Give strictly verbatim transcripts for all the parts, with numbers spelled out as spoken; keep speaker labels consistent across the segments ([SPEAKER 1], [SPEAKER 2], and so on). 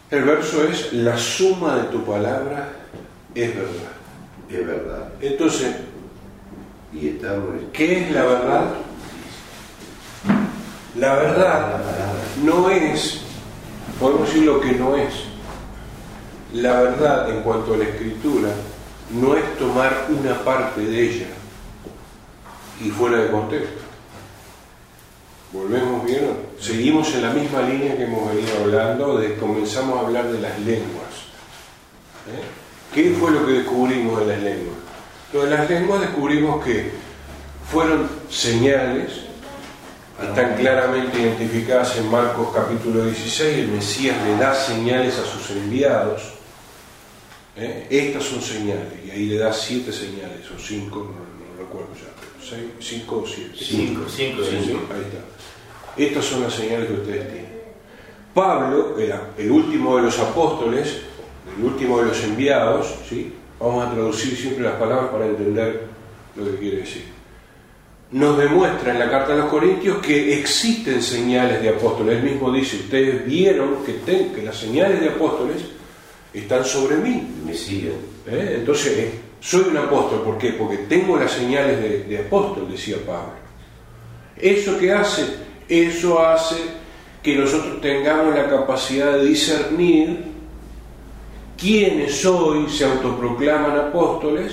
[SPEAKER 1] El verso es: la suma de tu palabra es verdad.
[SPEAKER 2] Es verdad.
[SPEAKER 1] Entonces,
[SPEAKER 2] Y eterno es.
[SPEAKER 1] ¿qué es la verdad? La verdad no es, podemos decir lo que no es. La verdad en cuanto a la Escritura no es tomar una parte de ella y fuera de contexto. Volvemos, ¿vieron? Seguimos en la misma línea que hemos venido hablando, de comenzamos a hablar de las lenguas. ¿Eh? ¿Qué fue lo que descubrimos de las lenguas? Entonces, las lenguas descubrimos que fueron señales, están claramente identificadas en Marcos capítulo dieciséis, el Mesías le da señales a sus enviados. ¿Eh? Estas son señales, y ahí le da siete señales, o cinco, no, no recuerdo ya, pero seis, cinco o siete.
[SPEAKER 3] Cinco, cinco,
[SPEAKER 1] sí,
[SPEAKER 3] cinco.
[SPEAKER 1] sí, ahí está. Estas son las señales que ustedes tienen. Pablo, el, el último de los apóstoles, el último de los enviados, ¿sí? Vamos a traducir siempre las palabras para entender lo que quiere decir. Nos demuestra en la carta a los Corintios que existen señales de apóstoles. Él mismo dice: ustedes vieron que, ten, que las señales de apóstoles están sobre mí.
[SPEAKER 2] Me siguen.
[SPEAKER 1] ¿Eh? Entonces, eh, soy un apóstol. ¿Por qué? Porque tengo las señales de, de apóstol, decía Pablo. ¿Eso qué hace? Eso hace que nosotros tengamos la capacidad de discernir quiénes hoy se autoproclaman apóstoles,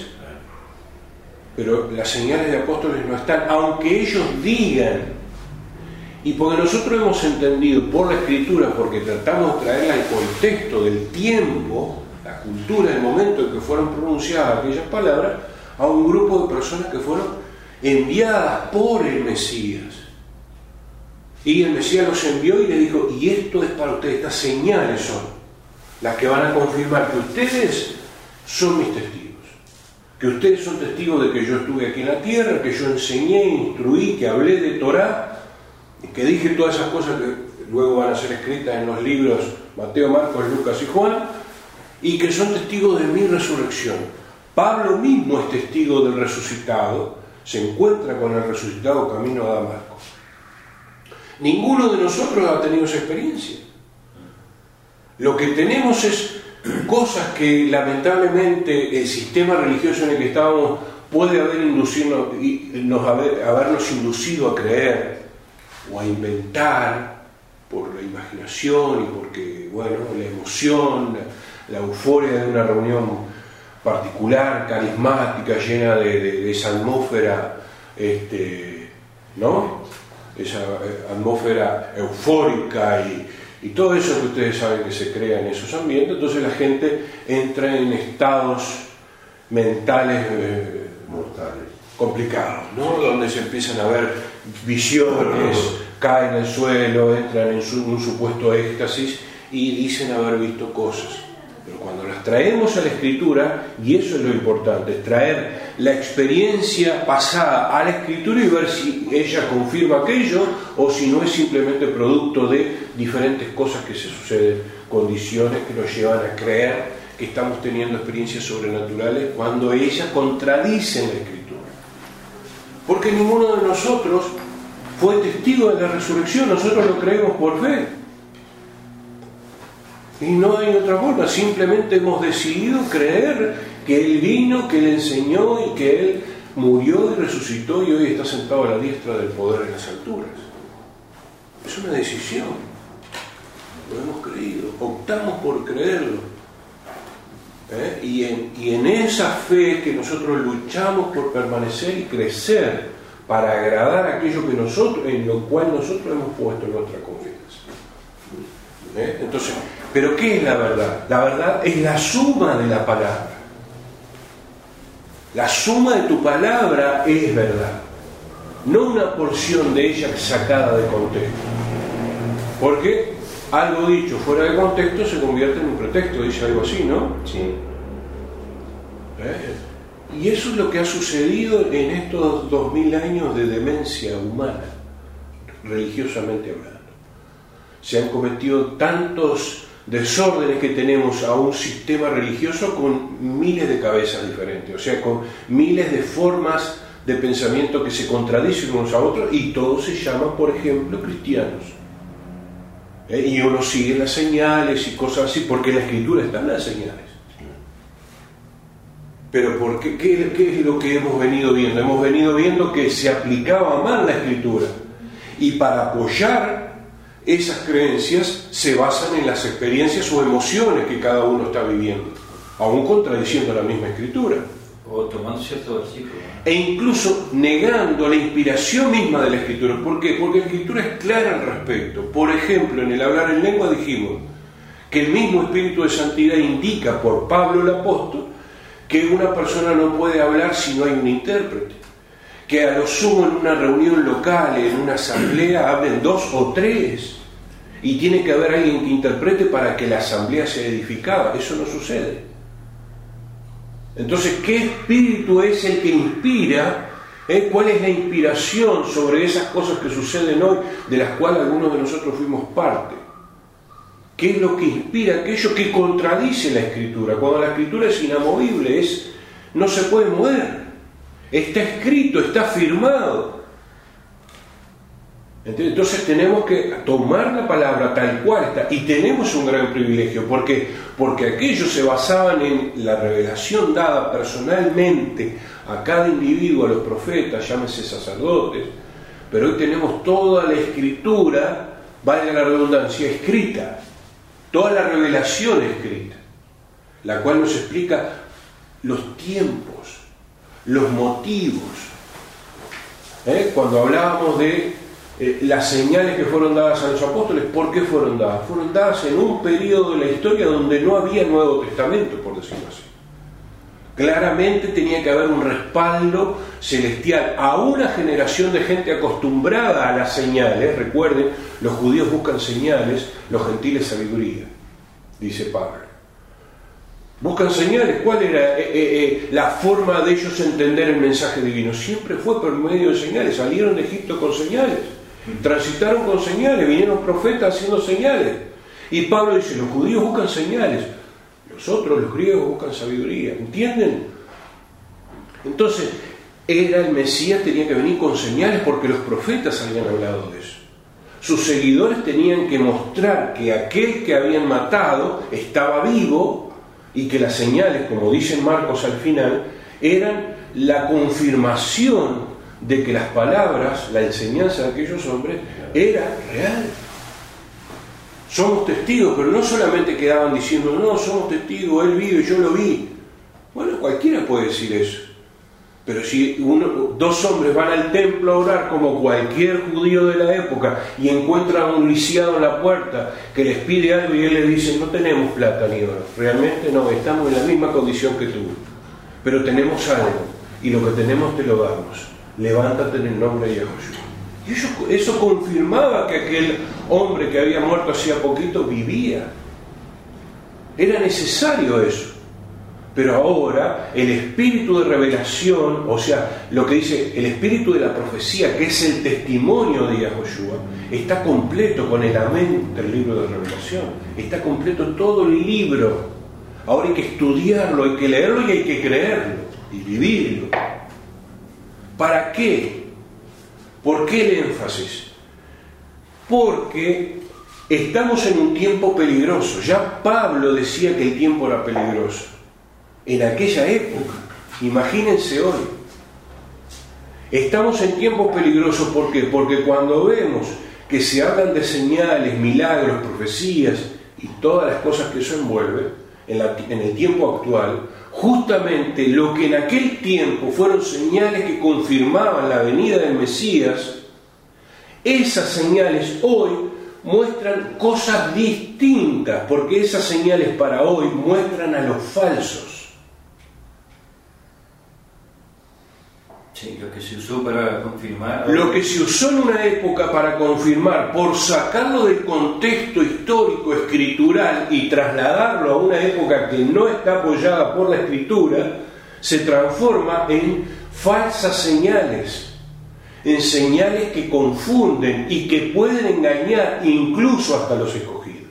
[SPEAKER 1] pero las señales de apóstoles no están, aunque ellos digan. Y porque nosotros hemos entendido por la Escritura, porque tratamos de traerla al contexto del tiempo, la cultura, el momento en que fueron pronunciadas aquellas palabras, a un grupo de personas que fueron enviadas por el Mesías. Y el Mesías los envió y les dijo: y esto es para ustedes, estas señales son las que van a confirmar que ustedes son mis testigos, que ustedes son testigos de que yo estuve aquí en la tierra, que yo enseñé, instruí, que hablé de Torá, que dije todas esas cosas que luego van a ser escritas en los libros Mateo, Marcos, Lucas y Juan, y que son testigos de mi resurrección. Pablo mismo es testigo del resucitado, se encuentra con el resucitado camino a Damasco. Ninguno de nosotros ha tenido esa experiencia. Lo que tenemos es cosas que lamentablemente el sistema religioso en el que estábamos puede haber inducido, nos haber, habernos inducido a creer o a inventar por la imaginación y porque, bueno, la emoción, la, la euforia de una reunión particular, carismática, llena de, de, de esa atmósfera, este, ¿no? Esa atmósfera eufórica y, y todo eso que ustedes saben que se crea en esos ambientes. Entonces la gente entra en estados mentales eh,
[SPEAKER 2] Mortales.
[SPEAKER 1] complicados, ¿no? Donde se empiezan a ver visiones, caen al suelo, entran en su, un supuesto éxtasis y dicen haber visto cosas. Pero cuando las traemos a la Escritura, y eso es lo importante, traer la experiencia pasada a la Escritura y ver si ella confirma aquello o si no es simplemente producto de diferentes cosas que se suceden, condiciones que nos llevan a creer que estamos teniendo experiencias sobrenaturales cuando ellas contradicen la Escritura. Porque ninguno de nosotros fue testigo de la resurrección, nosotros lo creemos por fe. Y no hay otra forma, simplemente hemos decidido creer que Él vino, que Él enseñó y que Él murió y resucitó y hoy está sentado a la diestra del poder en las alturas. Es una decisión, lo hemos creído, optamos por creerlo. ¿Eh? Y, en, y en esa fe que nosotros luchamos por permanecer y crecer para agradar a aquello que nosotros, en lo cual nosotros hemos puesto nuestra confianza. ¿Eh? Entonces, ¿pero qué es la verdad? La verdad es la suma de la palabra. La suma de tu palabra es verdad, no una porción de ella sacada de contexto. Porque algo dicho fuera de contexto se convierte en un pretexto, dice algo así, ¿no?
[SPEAKER 2] Sí.
[SPEAKER 1] ¿Eh? Y eso es lo que ha sucedido en estos dos mil años de demencia humana, religiosamente hablando. Se han cometido tantos desórdenes que tenemos a un sistema religioso con miles de cabezas diferentes, o sea, con miles de formas de pensamiento que se contradicen unos a otros y todos se llaman, por ejemplo, cristianos. ¿eh? Y uno sigue las señales y cosas así, porque en la Escritura están las señales. Pero ¿por qué? ¿Qué, qué es lo que hemos venido viendo? Hemos venido viendo que se aplicaba mal la Escritura, y para apoyar esas creencias se basan en las experiencias o emociones que cada uno está viviendo, aún contradiciendo la misma Escritura.
[SPEAKER 3] O tomando cierto versículo, ¿no?
[SPEAKER 1] E incluso negando la inspiración misma de la Escritura. ¿Por qué? Porque la Escritura es clara al respecto. Por ejemplo, en el hablar en lengua dijimos que el mismo Espíritu de Santidad indica por Pablo el apóstol que una persona no puede hablar si no hay un intérprete, que a lo sumo en una reunión local, en una asamblea, hablen dos o tres, y tiene que haber alguien que interprete para que la asamblea sea edificada. Eso no sucede. Entonces, ¿qué espíritu es el que inspira? ¿Eh? ¿Cuál es la inspiración sobre esas cosas que suceden hoy, de las cuales algunos de nosotros fuimos parte? ¿Qué es lo que inspira aquello que contradice la Escritura? Cuando la Escritura es inamovible, es, no se puede mover, está escrito, está firmado. Entonces tenemos que tomar la palabra tal cual está, y tenemos un gran privilegio. ¿Por qué? Porque aquellos se basaban en la revelación dada personalmente a cada individuo, a los profetas, llámese sacerdotes, pero hoy tenemos toda la Escritura, valga la redundancia, escrita, toda la revelación escrita, la cual nos explica los tiempos, los motivos. ¿Eh? Cuando hablábamos de Eh, las señales que fueron dadas a los apóstoles, ¿por qué fueron dadas? Fueron dadas en un periodo de la historia donde no había Nuevo Testamento, por decirlo así. Claramente tenía que haber un respaldo celestial a una generación de gente acostumbrada a las señales. Recuerden, los judíos buscan señales, los gentiles sabiduría, dice Pablo. Buscan señales. ¿Cuál era eh, eh, la forma de ellos entender el mensaje divino? Siempre fue por medio de señales. Salieron de Egipto con señales, transitaron con señales, vinieron profetas haciendo señales. Y Pablo dice, los judíos buscan señales, los otros, los griegos, buscan sabiduría. ¿Entienden? Entonces, era el Mesías, tenía que venir con señales porque los profetas habían hablado de eso. Sus seguidores tenían que mostrar que aquel que habían matado estaba vivo, y que las señales, como dicen Marcos al final, eran la confirmación de que las palabras, la enseñanza de aquellos hombres era real. Somos testigos, pero no solamente quedaban diciendo, no, somos testigos, él vive, yo lo vi. Bueno, cualquiera puede decir eso. Pero si uno, dos hombres van al templo a orar como cualquier judío de la época y encuentran a un lisiado en la puerta que les pide algo y él les dice, no tenemos plata ni oro, realmente no, estamos en la misma condición que tú, pero tenemos algo y lo que tenemos te lo damos, levántate en el nombre de Yahushua. Y eso, eso confirmaba que aquel hombre que había muerto hacía poquito vivía. Era necesario eso. Pero ahora el espíritu de revelación, o sea, lo que dice el espíritu de la profecía, que es el testimonio de Yahushua, está completo con el amén del libro de revelación. Está completo todo el libro. Ahora hay que estudiarlo, hay que leerlo y hay que creerlo y vivirlo. ¿Para qué? ¿Por qué el énfasis? Porque estamos en un tiempo peligroso. Ya Pablo decía que el tiempo era peligroso. En aquella época, imagínense hoy. Estamos en tiempos peligrosos, ¿por qué? Porque cuando vemos que se hablan de señales, milagros, profecías y todas las cosas que eso envuelve, en, la, en el tiempo actual, justamente lo que en aquel tiempo fueron señales que confirmaban la venida del Mesías, esas señales hoy muestran cosas distintas, porque esas señales para hoy muestran a los falsos.
[SPEAKER 3] Sí, lo que se usó para confirmar.
[SPEAKER 1] Lo que se usó en una época para confirmar, por sacarlo del contexto histórico, escritural, y trasladarlo a una época que no está apoyada por la escritura, se transforma en falsas señales, en señales que confunden y que pueden engañar incluso hasta los escogidos.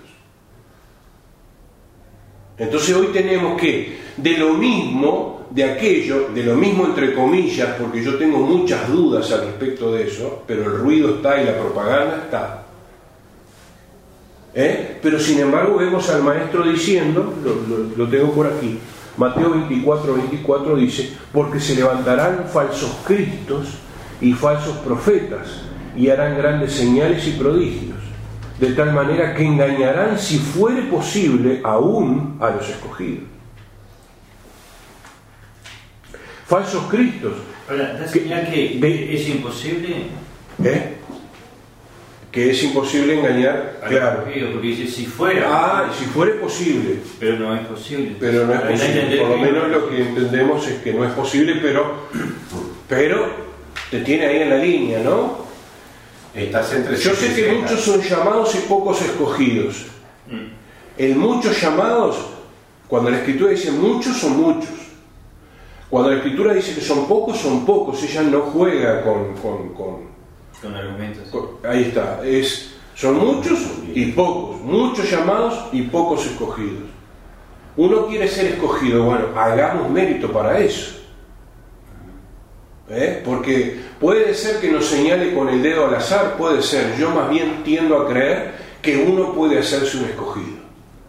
[SPEAKER 1] Entonces hoy tenemos que, de lo mismo, de aquello, de lo mismo entre comillas, porque yo tengo muchas dudas al respecto de eso, pero el ruido está y la propaganda está. ¿Eh? Pero sin embargo vemos al maestro diciendo, lo, lo, lo tengo por aquí, Mateo veinticuatro, veinticuatro dice, porque se levantarán falsos cristos y falsos profetas y harán grandes señales y prodigios, de tal manera que engañarán, si fuere posible, aún a los escogidos. Falsos cristos.
[SPEAKER 3] Ahora, da señal que, que es imposible.
[SPEAKER 1] ¿Eh? Que es imposible engañar, claro.
[SPEAKER 3] Porque dice si fuera.
[SPEAKER 1] Ah, si fuera posible.
[SPEAKER 3] Pero no es posible.
[SPEAKER 1] Pero no es posible. Por lo menos lo que entendemos es que no es posible, pero, pero te tiene ahí en la línea, ¿no?
[SPEAKER 2] Estás entre
[SPEAKER 1] Yo sé que muchos son llamados y pocos escogidos. En muchos llamados, cuando la Escritura dice muchos, son muchos. Cuando la Escritura dice que son pocos, son pocos. Ella no juega con... con, con
[SPEAKER 3] Con argumentos.
[SPEAKER 1] Con, ahí está. Es, son muchos y pocos. Muchos llamados y pocos escogidos. Uno quiere ser escogido. Bueno, hagamos mérito para eso. ¿Eh? Porque puede ser que nos señale con el dedo al azar. Puede ser. Yo más bien tiendo a creer que uno puede hacerse un escogido.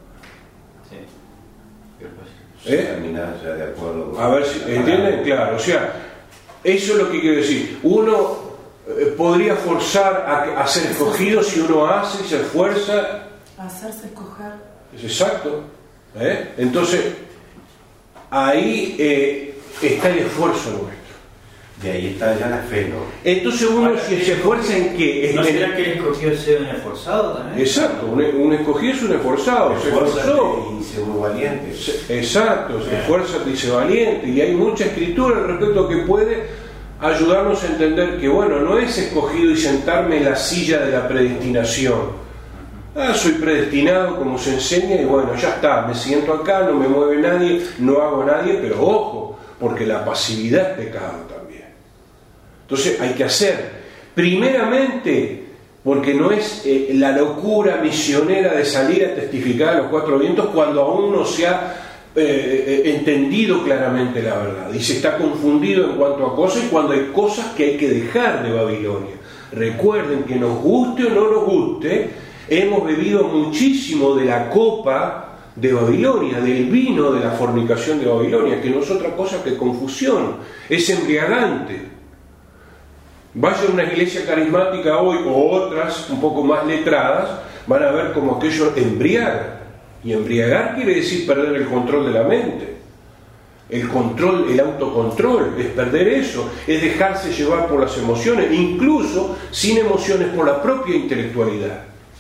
[SPEAKER 1] ¿Eh?
[SPEAKER 2] Ya de acuerdo con
[SPEAKER 1] a ver si entienden, claro, o sea, eso es lo que quiero decir. Uno eh, podría forzar a, a ser escogido si uno hace y se esfuerza.
[SPEAKER 4] Hacerse escoger.
[SPEAKER 1] Es exacto. ¿Eh? Entonces, ahí eh, está el esfuerzo nuestro.
[SPEAKER 2] De ahí está ya la fe, ¿no?
[SPEAKER 1] Entonces uno Ahora, si se esfuerza en qué.
[SPEAKER 3] ¿No
[SPEAKER 1] en
[SPEAKER 3] será
[SPEAKER 1] el...
[SPEAKER 3] que el escogido sea un esforzado también?
[SPEAKER 1] Exacto, un, un escogido es un esforzado, se esforzó.
[SPEAKER 2] Y se muy valiente.
[SPEAKER 1] Se, exacto, se esfuerza y se valiente. Y hay mucha escritura al respecto que puede ayudarnos a entender que, bueno, no es escogido y sentarme en la silla de la predestinación. Ah, soy predestinado como se enseña y bueno, ya está, me siento acá, no me mueve nadie, no hago nadie, pero ojo, porque la pasividad es pecado también. Entonces hay que hacer, primeramente, porque no es eh, la locura misionera de salir a testificar a los cuatro vientos cuando aún no se ha eh, eh, entendido claramente la verdad y se está confundido en cuanto a cosas y cuando hay cosas que hay que dejar de Babilonia. Recuerden que nos guste o no nos guste, hemos bebido muchísimo de la copa de Babilonia, del vino de la fornicación de Babilonia, que no es otra cosa que confusión, es embriagante. Vayan a una iglesia carismática hoy o otras un poco más letradas, van a ver como aquello embriaga. Y embriagar quiere decir perder el control de la mente. El control, el autocontrol, es perder eso, es dejarse llevar por las emociones, incluso sin emociones por la propia intelectualidad.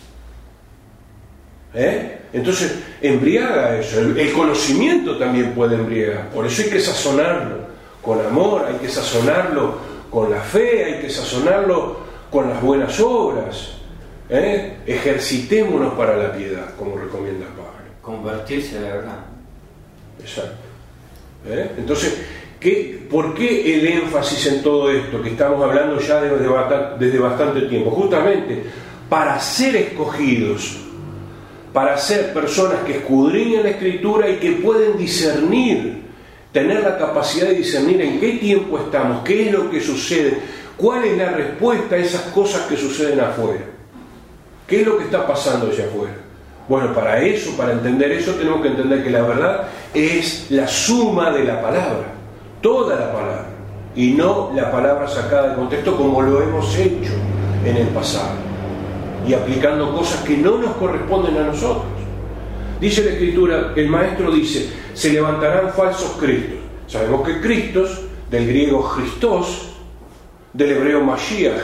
[SPEAKER 1] ¿Eh? Entonces, embriaga eso. El, el conocimiento también puede embriagar. Por eso hay que sazonarlo con amor, hay que sazonarlo con la fe, hay que sazonarlo con las buenas obras. ¿Eh? Ejercitémonos para la piedad, como recomienda Pablo.
[SPEAKER 3] Convertirse a la verdad.
[SPEAKER 1] Exacto. ¿Eh? Entonces, ¿qué, ¿por qué el énfasis en todo esto que estamos hablando ya desde bastante, desde bastante tiempo? Justamente para ser escogidos, para ser personas que escudriñan la Escritura y que pueden discernir, tener la capacidad de discernir en qué tiempo estamos, qué es lo que sucede, cuál es la respuesta a esas cosas que suceden afuera, qué es lo que está pasando allá afuera. Bueno, para eso, para entender eso, tenemos que entender que la verdad es la suma de la palabra, toda la palabra, y no la palabra sacada de contexto como lo hemos hecho en el pasado, y aplicando cosas que no nos corresponden a nosotros. Dice la Escritura, el maestro dice, se levantarán falsos cristos. Sabemos que Cristos, del griego Christos, del hebreo Mashiach,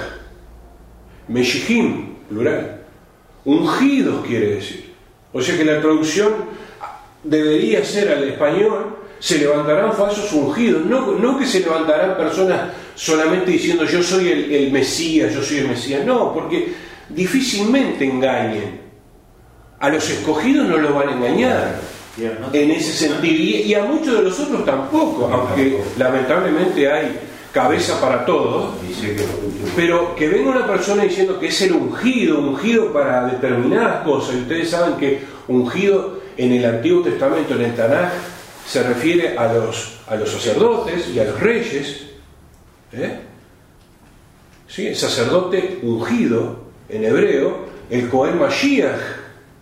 [SPEAKER 1] Meshihim, plural, ungidos quiere decir. O sea que la traducción debería ser al español, se levantarán falsos ungidos, no, no que se levantarán personas solamente diciendo yo soy el, el Mesías, yo soy el Mesías, no, porque difícilmente engañen. A los escogidos no los van a engañar en ese sentido, y, y a muchos de los otros tampoco, aunque lamentablemente hay cabeza para todo, pero que venga una persona diciendo que es el ungido, ungido para determinadas cosas, y ustedes saben que ungido en el Antiguo Testamento, en el Tanaj, se refiere a los, a los sacerdotes y a los reyes, ¿eh? ¿Sí? El sacerdote ungido en hebreo, el Cohen Mashiach,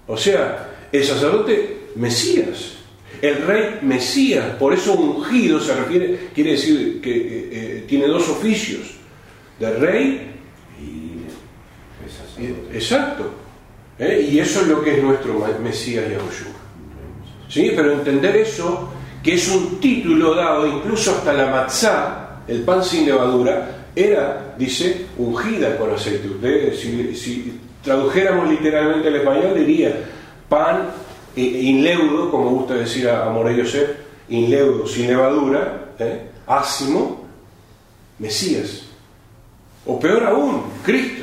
[SPEAKER 1] O sea, el sacerdote Mesías, el rey Mesías. Por eso ungido se refiere, quiere decir que eh, eh, tiene dos oficios, de rey
[SPEAKER 2] Y el sacerdote.
[SPEAKER 1] exacto, ¿eh? Y eso es lo que es nuestro Mesías Yahushua. ¿Sí? Pero entender eso, que es un título dado, incluso hasta la matzá, el pan sin levadura, era, dice, ungida con aceite. Ustedes, si, si tradujéramos literalmente al español, diría pan eh, inleudo, como gusta decir a, a Morey Yosef, inleudo, sin levadura, ¿eh? Ácimo, Mesías. O peor aún, Cristo.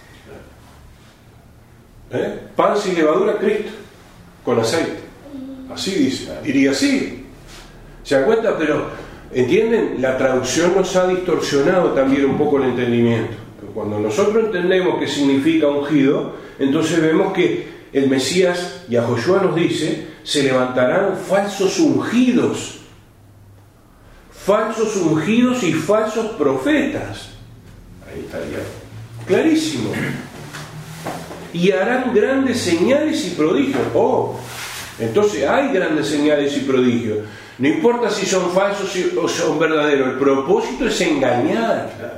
[SPEAKER 1] ¿Eh? Pan sin levadura, Cristo, con aceite. Así dice, diría así. ¿Se dan cuenta? Pero, ¿entienden? La traducción nos ha distorsionado también un poco el entendimiento. Cuando nosotros entendemos qué significa ungido, entonces vemos que el Mesías, Yahushua nos dice, se levantarán falsos ungidos. Falsos ungidos y falsos profetas.
[SPEAKER 2] Ahí estaría.
[SPEAKER 1] Clarísimo. Y harán grandes señales y prodigios. Oh, entonces hay grandes señales y prodigios. No importa si son falsos o son verdaderos, el propósito es engañar.
[SPEAKER 2] Claro.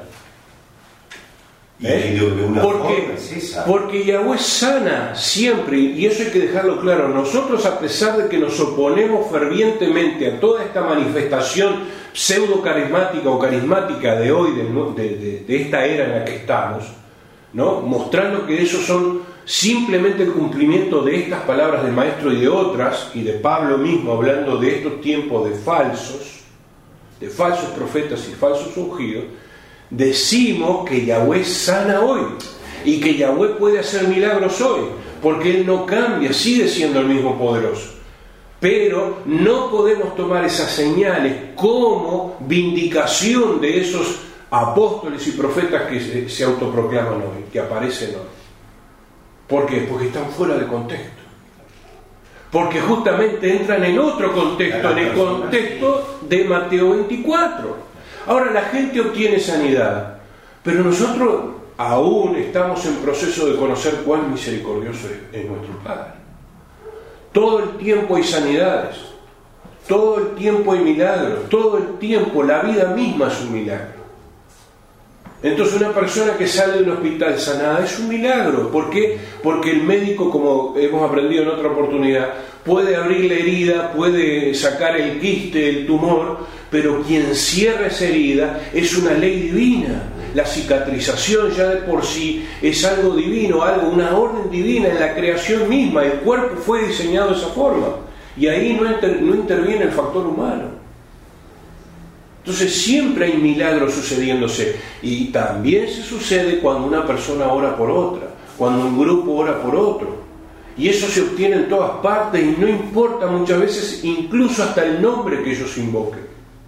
[SPEAKER 2] Y
[SPEAKER 1] ¿Eh?
[SPEAKER 2] de, de una
[SPEAKER 1] porque,
[SPEAKER 2] forma es esa.
[SPEAKER 1] porque Yahweh sana siempre, y eso hay que dejarlo claro. Nosotros, a pesar de que nos oponemos fervientemente a toda esta manifestación pseudo carismática o carismática de hoy, de, de, de, de esta era en la que estamos, ¿no? Mostrando que esos son simplemente el cumplimiento de estas palabras del Maestro y de otras, y de Pablo mismo hablando de estos tiempos de falsos, de falsos profetas y falsos ungidos, decimos que Yahweh sana hoy y que Yahweh puede hacer milagros hoy, porque Él no cambia, sigue siendo el mismo poderoso. Pero no podemos tomar esas señales como vindicación de esos apóstoles y profetas que se, se autoproclaman hoy, que aparecen hoy. ¿Por qué? Porque están fuera de contexto. Porque justamente entran en otro contexto, en el contexto de Mateo veinticuatro. Ahora la gente obtiene sanidad, pero nosotros aún estamos en proceso de conocer cuán misericordioso es, es nuestro Padre. Todo el tiempo hay sanidades, todo el tiempo hay milagros, todo el tiempo la vida misma es un milagro. Entonces una persona que sale del hospital sanada es un milagro. ¿Por qué? Porque el médico, como hemos aprendido en otra oportunidad, puede abrir la herida, puede sacar el quiste, el tumor, pero quien cierra esa herida es una ley divina. La cicatrización ya de por sí es algo divino, algo, una orden divina en la creación misma. El cuerpo fue diseñado de esa forma y ahí no, inter, no interviene el factor humano. Entonces siempre hay milagros sucediéndose, y también se sucede cuando una persona ora por otra, cuando un grupo ora por otro, y eso se obtiene en todas partes y no importa muchas veces incluso hasta el nombre que ellos invoquen.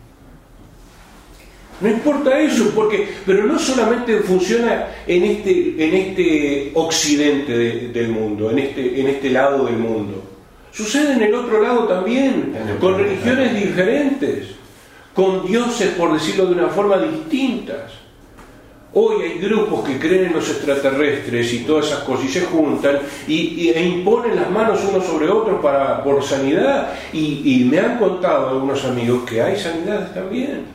[SPEAKER 1] No importa eso, porque, pero no solamente funciona en este, en este occidente de, del mundo, en este, en este lado del mundo. Sucede en el otro lado también, con religiones diferentes, con dioses, por decirlo de una forma, distintas. Hoy hay grupos que creen en los extraterrestres y todas esas cosas, y se juntan y, y, e imponen las manos unos sobre otros para, por sanidad, y, y me han contado algunos amigos que hay sanidades también.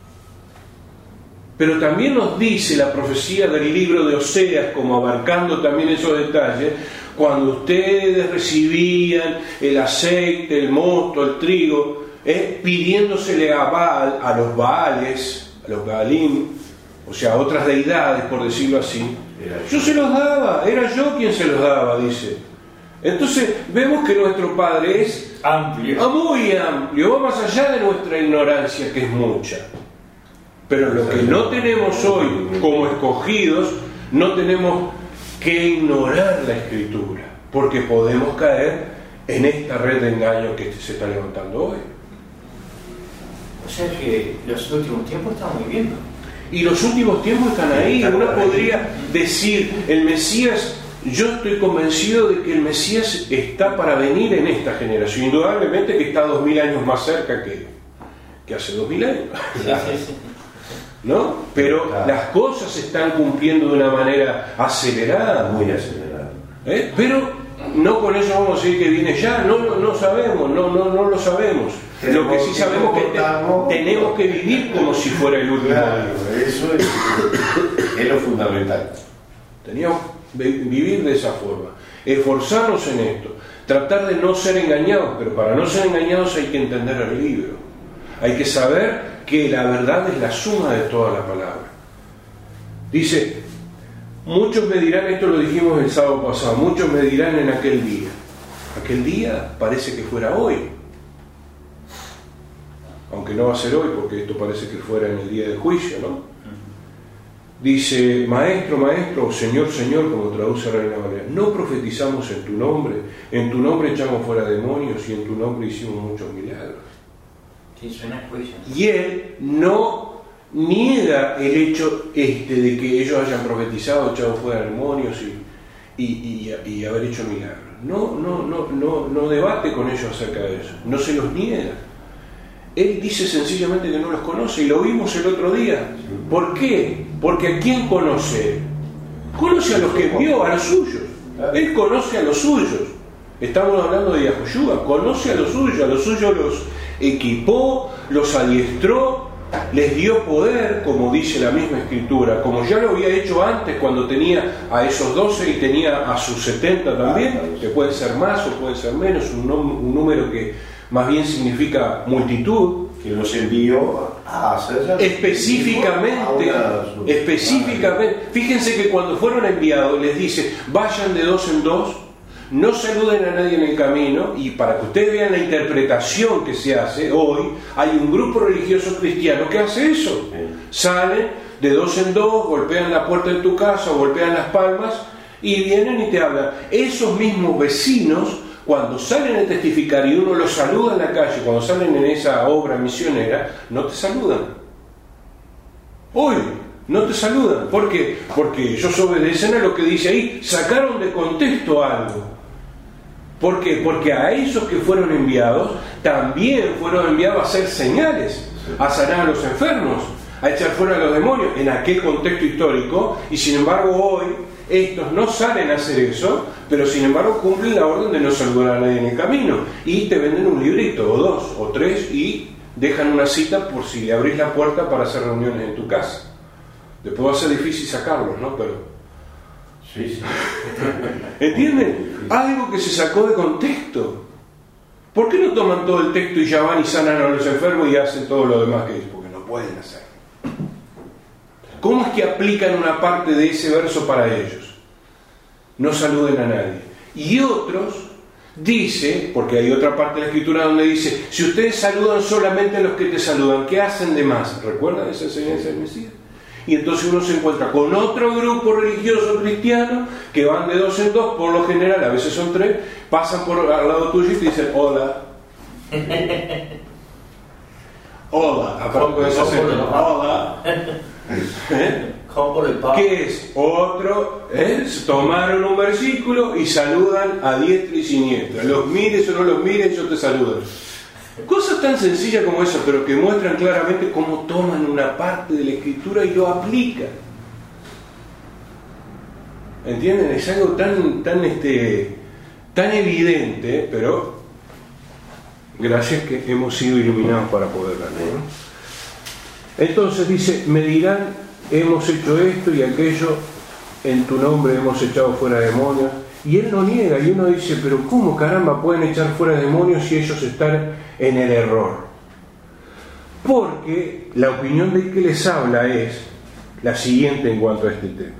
[SPEAKER 1] Pero también nos dice la profecía del libro de Oseas, como abarcando también esos detalles, cuando ustedes recibían el aceite, el mosto, el trigo, eh, pidiéndosele a Baal, a los Baales, a los Baalim, o sea, a otras deidades, por decirlo así, yo se los daba, era yo quien se los daba, dice. Entonces vemos que nuestro Padre es
[SPEAKER 3] amplio,
[SPEAKER 1] muy amplio, va más allá de nuestra ignorancia, que es mucha. Pero lo que no tenemos hoy como escogidos, no tenemos que ignorar la Escritura, porque podemos caer en esta red de engaño que se está levantando hoy.
[SPEAKER 3] O sea que los últimos tiempos están muy bien, ¿no?
[SPEAKER 1] Y los últimos tiempos están ahí. Uno podría decir, el Mesías, yo estoy convencido de que el Mesías está para venir en esta generación. Indudablemente que está dos mil años más cerca que, que hace dos mil años.
[SPEAKER 3] Sí, sí, sí.
[SPEAKER 1] ¿No? Pero claro, las cosas se están cumpliendo de una manera acelerada.
[SPEAKER 2] Muy acelerada.
[SPEAKER 1] ¿Eh? Pero no con eso vamos a decir que viene ya, no, no, no sabemos, no, no, no lo sabemos. Lo que sí sabemos es que te, tenemos que vivir como si fuera el último
[SPEAKER 2] claro,
[SPEAKER 1] día.
[SPEAKER 2] Eso es, es lo fundamental.
[SPEAKER 1] Teníamos que vivir de esa forma, esforzarnos en esto, tratar de no ser engañados, pero para no ser engañados hay que entender el libro, hay que saber que la verdad es la suma de toda la palabra. Dice, muchos me dirán, esto lo dijimos el sábado pasado, muchos me dirán en aquel día. Aquel día parece que fuera hoy, aunque no va a ser hoy porque esto parece que fuera en el día del juicio, ¿no? Dice, maestro, maestro, señor, señor, como traduce Reina Valera, no profetizamos en tu nombre, en tu nombre echamos fuera demonios y en tu nombre hicimos muchos milagros.
[SPEAKER 3] Sí, suena juicio.
[SPEAKER 1] Y él no niega el hecho este de que ellos hayan profetizado, echado fuera demonios y, y, y, y haber hecho milagros. No, no, no, no, no debate con ellos acerca de eso, no se los niega. Él dice sencillamente que no los conoce, y lo vimos el otro día. ¿Por qué? Porque ¿a quién conoce? Conoce a los que vio, a los suyos. Él conoce a los suyos. Estamos hablando de Yahushua, conoce a los suyos, a los suyos los equipó, los adiestró, les dio poder, como dice la misma escritura, como ya lo había hecho antes cuando tenía a esos doce y tenía a sus setenta también, que puede ser más o puede ser menos, un, un número que más bien significa multitud,
[SPEAKER 2] que los envió a hacer
[SPEAKER 1] específicamente, específicamente. Fíjense que cuando fueron enviados les dice, vayan de dos en dos, no saluden a nadie en el camino, y para que ustedes vean la interpretación que se hace hoy, hay un grupo religioso cristiano que hace eso. Salen de dos en dos, golpean la puerta de tu casa, golpean las palmas y vienen y te hablan. Esos mismos vecinos, cuando salen a testificar y uno los saluda en la calle, cuando salen en esa obra misionera, no te saludan. Hoy no te saludan. ¿Por qué? Porque ellos obedecen a lo que dice ahí. Sacaron de contexto algo. ¿Por qué? Porque a esos que fueron enviados también fueron enviados a hacer señales, a sanar a los enfermos, a echar fuera a los demonios en aquel contexto histórico, y sin embargo hoy estos no salen a hacer eso, pero sin embargo cumplen la orden de no saludar a nadie en el camino, y te venden un librito, o dos, o tres, y dejan una cita por si le abrís la puerta para hacer reuniones en tu casa. Después va a ser difícil sacarlos, ¿no? Pero
[SPEAKER 2] sí, sí.
[SPEAKER 1] ¿entienden? Algo que se sacó de contexto. ¿Por qué no toman todo el texto y ya van y sanan a los enfermos y hacen todo lo demás que dicen? Porque no pueden hacer. ¿Cómo es que aplican una parte de ese verso para ellos? No saluden a nadie. Y otros dice, porque hay otra parte de la escritura donde dice, si ustedes saludan solamente a los que te saludan, ¿qué hacen de más? ¿Recuerdan esa enseñanza del Mesías? Y entonces uno se encuentra con otro grupo religioso cristiano que van de dos en dos, por lo general, a veces son tres, pasan por al lado tuyo y te dicen hola. Hola, aparte con ese acento, hola. ¿Eh? ¿Qué es? Otro, ¿eh? Tomaron un versículo y saludan a diestra y siniestra. Los mires o no los mires, ellos te saludan. Cosas tan sencillas como eso, pero que muestran claramente cómo toman una parte de la escritura y lo aplican. ¿Entienden? Es algo tan, tan, este, tan evidente, pero gracias que hemos sido iluminados para poder verlo, ¿no? Entonces dice, me dirán, hemos hecho esto y aquello, en tu nombre hemos echado fuera demonios. Y él no niega, y uno dice, pero ¿cómo caramba pueden echar fuera demonios si ellos están en el error? Porque la opinión del que les habla es la siguiente en cuanto a este tema.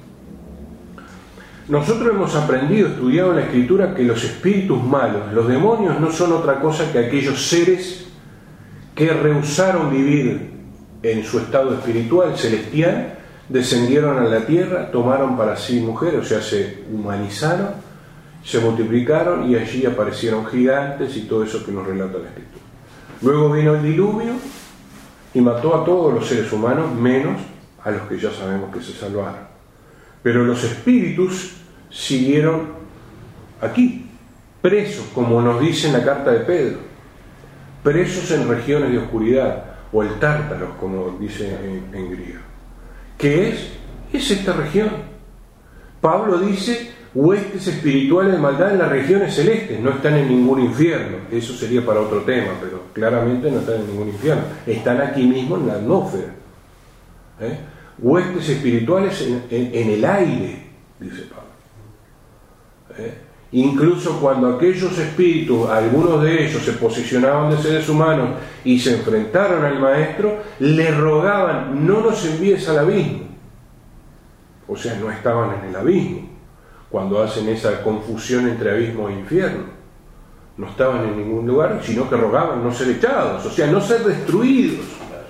[SPEAKER 1] Nosotros hemos aprendido, estudiado en la Escritura, que los espíritus malos, los demonios, no son otra cosa que aquellos seres que rehusaron vivir en su estado espiritual, celestial, descendieron a la tierra, tomaron para sí mujeres, o sea, se humanizaron, se multiplicaron y allí aparecieron gigantes y todo eso que nos relata la Escritura. Luego vino el diluvio y mató a todos los seres humanos, menos a los que ya sabemos que se salvaron. Pero los espíritus siguieron aquí, presos, como nos dice en la carta de Pedro, presos en regiones de oscuridad, o el tártaros, como dice en, en griego. ¿Qué es? Es esta región. Pablo dice, huestes espirituales de maldad en las regiones celestes, no están en ningún infierno. Eso sería para otro tema, pero claramente no están en ningún infierno, están aquí mismo en la atmósfera. ¿Eh? Huestes espirituales en, en, en el aire, dice Pablo. ¿Eh? Incluso cuando aquellos espíritus, algunos de ellos se posicionaban de seres humanos y se enfrentaron al maestro, le rogaban: no nos envíes al abismo. O sea, no estaban en el abismo cuando hacen esa confusión entre abismo e infierno. No estaban en ningún lugar, sino que rogaban no ser echados, o sea, no ser destruidos.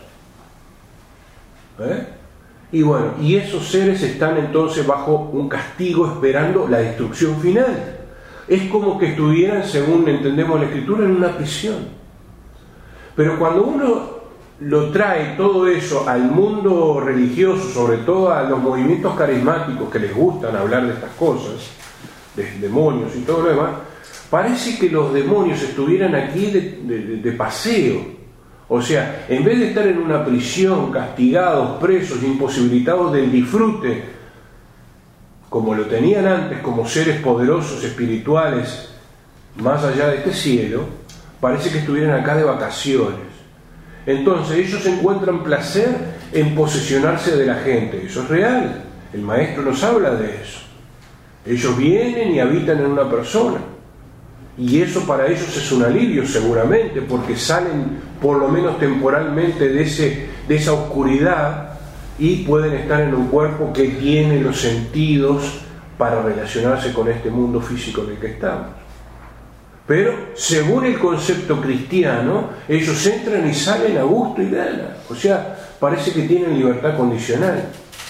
[SPEAKER 1] ¿Eh? Y bueno, y esos seres están entonces bajo un castigo esperando la destrucción final. Es como que estuvieran, según entendemos la Escritura, en una prisión. Pero cuando uno lo trae todo eso al mundo religioso, sobre todo a los movimientos carismáticos que les gustan hablar de estas cosas, de demonios y todo lo demás, parece que los demonios estuvieran aquí de, de, de paseo. O sea, en vez de estar en una prisión, castigados, presos, imposibilitados del disfrute, como lo tenían antes, como seres poderosos, espirituales, más allá de este cielo, parece que estuvieran acá de vacaciones. Entonces ellos encuentran placer en posesionarse de la gente. Eso es real. El maestro nos habla de eso. Ellos vienen y habitan en una persona. Y eso para ellos es un alivio seguramente, porque salen por lo menos temporalmente de, ese, de esa oscuridad y pueden estar en un cuerpo que tiene los sentidos para relacionarse con este mundo físico en el que estamos. Pero según el concepto cristiano, ellos entran y salen a gusto y gana. O sea, parece que tienen libertad condicional.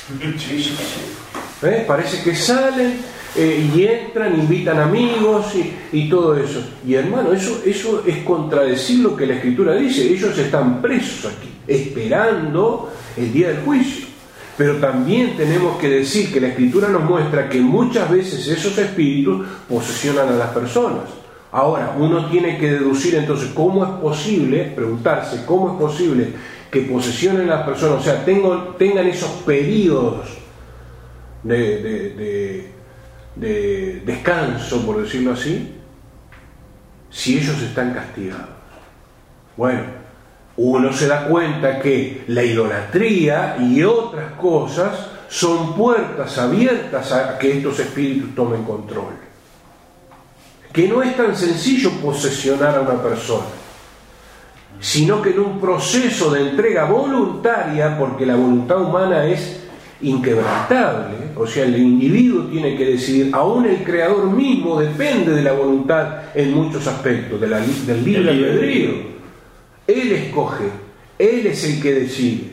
[SPEAKER 1] ¿Eh? Parece que salen eh, y entran, invitan amigos y, y todo eso. Y hermano, eso, eso es contradecir lo que la Escritura dice. Ellos están presos aquí, esperando el día del juicio. Pero también tenemos que decir que la Escritura nos muestra que muchas veces esos espíritus posesionan a las personas. Ahora, uno tiene que deducir entonces cómo es posible, preguntarse cómo es posible que posesionen a las personas, o sea, tengan, tengan esos periodos de, de, de, de descanso, por decirlo así, si ellos están castigados. Bueno, uno se da cuenta que la idolatría y otras cosas son puertas abiertas a que estos espíritus tomen control. Que no es tan sencillo posesionar a una persona, sino que en un proceso de entrega voluntaria, porque la voluntad humana es inquebrantable, o sea, el individuo tiene que decidir, aún el creador mismo depende de la voluntad en muchos aspectos, de la, del libre albedrío. Él escoge, él es el que decide.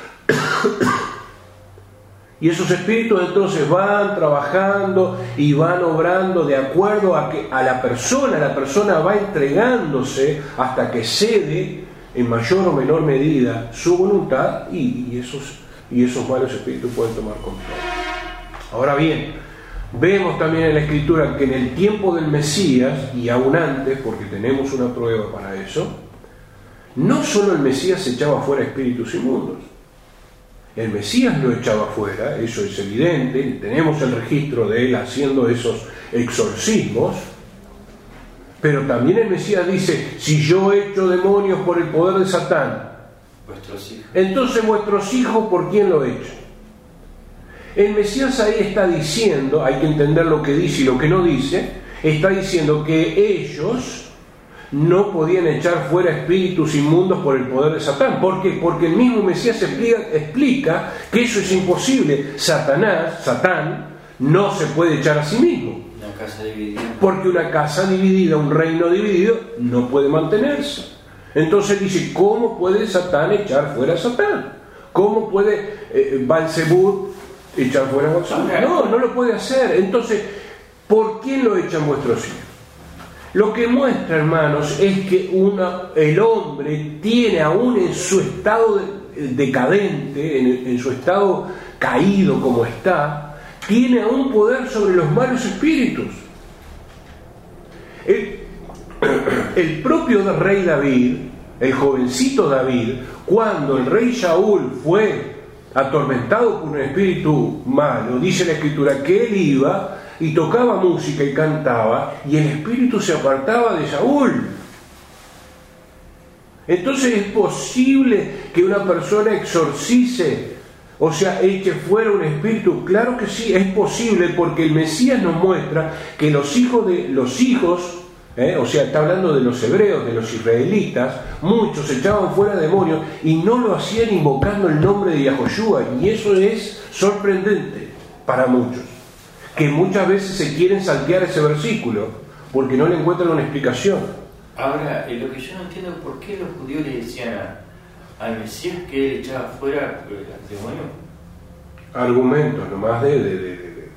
[SPEAKER 1] Y esos espíritus entonces van trabajando y van obrando de acuerdo a que a la persona, la persona va entregándose hasta que cede en mayor o menor medida su voluntad y, y, esos, y esos malos espíritus pueden tomar control. Ahora bien, vemos también en la Escritura que en el tiempo del Mesías, y aún antes, porque tenemos una prueba para eso, no solo el Mesías echaba fuera espíritus inmundos. El Mesías lo echaba fuera, eso es evidente, tenemos el registro de él haciendo esos exorcismos, pero también el Mesías dice: si yo echo demonios por el poder de Satán,
[SPEAKER 3] vuestros hijos. Entonces
[SPEAKER 1] vuestros hijos, ¿por quién lo echan? El Mesías ahí está diciendo, hay que entender lo que dice y lo que no dice, está diciendo que ellos no podían echar fuera espíritus inmundos por el poder de Satán. ¿Por qué? Porque el mismo Mesías explica, explica que eso es imposible. Satanás, Satán, no se puede echar a sí mismo.
[SPEAKER 3] Una casa dividida.
[SPEAKER 1] Porque una casa dividida, un reino dividido, no puede mantenerse. Entonces dice, ¿cómo puede Satán echar fuera a Satán? ¿Cómo puede eh, Balzebú echar fuera a Balzebú? No, no lo puede hacer. Entonces, ¿por quién lo echan vuestros hijos? Lo que muestra, hermanos, es que una, el hombre tiene aún en su estado de, decadente, en, en su estado caído como está, tiene aún poder sobre los malos espíritus. El, el propio rey David, el jovencito David, cuando el rey Saúl fue atormentado por un espíritu malo, dice la Escritura que él iba y tocaba música y cantaba, y el espíritu se apartaba de Saúl. Entonces, ¿es posible que una persona exorcice, o sea, eche fuera un espíritu? Claro que sí, es posible, porque el Mesías nos muestra que los hijos de los hijos, eh, o sea, está hablando de los hebreos, de los israelitas, muchos echaban fuera demonios y no lo hacían invocando el nombre de Yahoshua, y eso es sorprendente para muchos, que muchas veces se quieren saltear ese versículo porque no le encuentran una explicación.
[SPEAKER 3] Ahora, eh, lo que yo no entiendo es por qué los judíos le decían a, al Mesías que él echaba fuera el demonio.
[SPEAKER 1] Argumentos nomás de, de, de, de.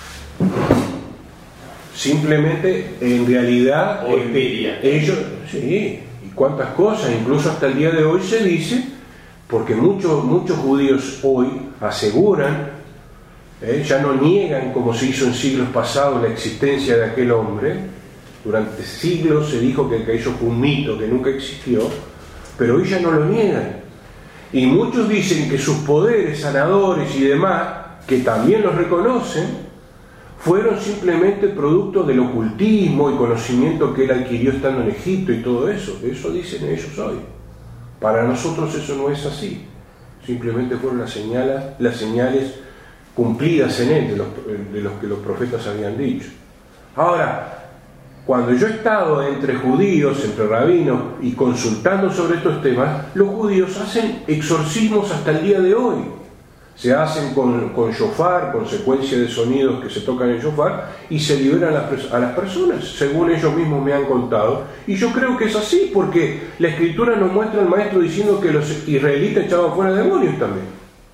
[SPEAKER 1] Simplemente, en realidad,
[SPEAKER 3] O
[SPEAKER 1] este, ellos, sí, y cuántas cosas, incluso hasta el día de hoy se dice, porque muchos, muchos judíos hoy aseguran, eh, ya no niegan como se hizo en siglos pasados la existencia de aquel hombre. Durante siglos se dijo que aquello fue un mito, que nunca existió, pero hoy ya no lo niegan. Y muchos dicen que sus poderes sanadores y demás, que también los reconocen, fueron simplemente producto del ocultismo y conocimiento que él adquirió estando en Egipto y todo eso. Eso dicen ellos hoy. Para nosotros eso no es así. Simplemente fueron las señales, las señales cumplidas en él, de los, de los que los profetas habían dicho. Ahora, cuando yo he estado entre judíos, entre rabinos y consultando sobre estos temas, los judíos hacen exorcismos hasta el día de hoy. Se hacen con, con shofar, con secuencia de sonidos que se tocan en shofar, y se liberan a las, a las personas, según ellos mismos me han contado. Y yo creo que es así, porque la Escritura nos muestra al maestro diciendo que los israelitas echaban fuera demonios también.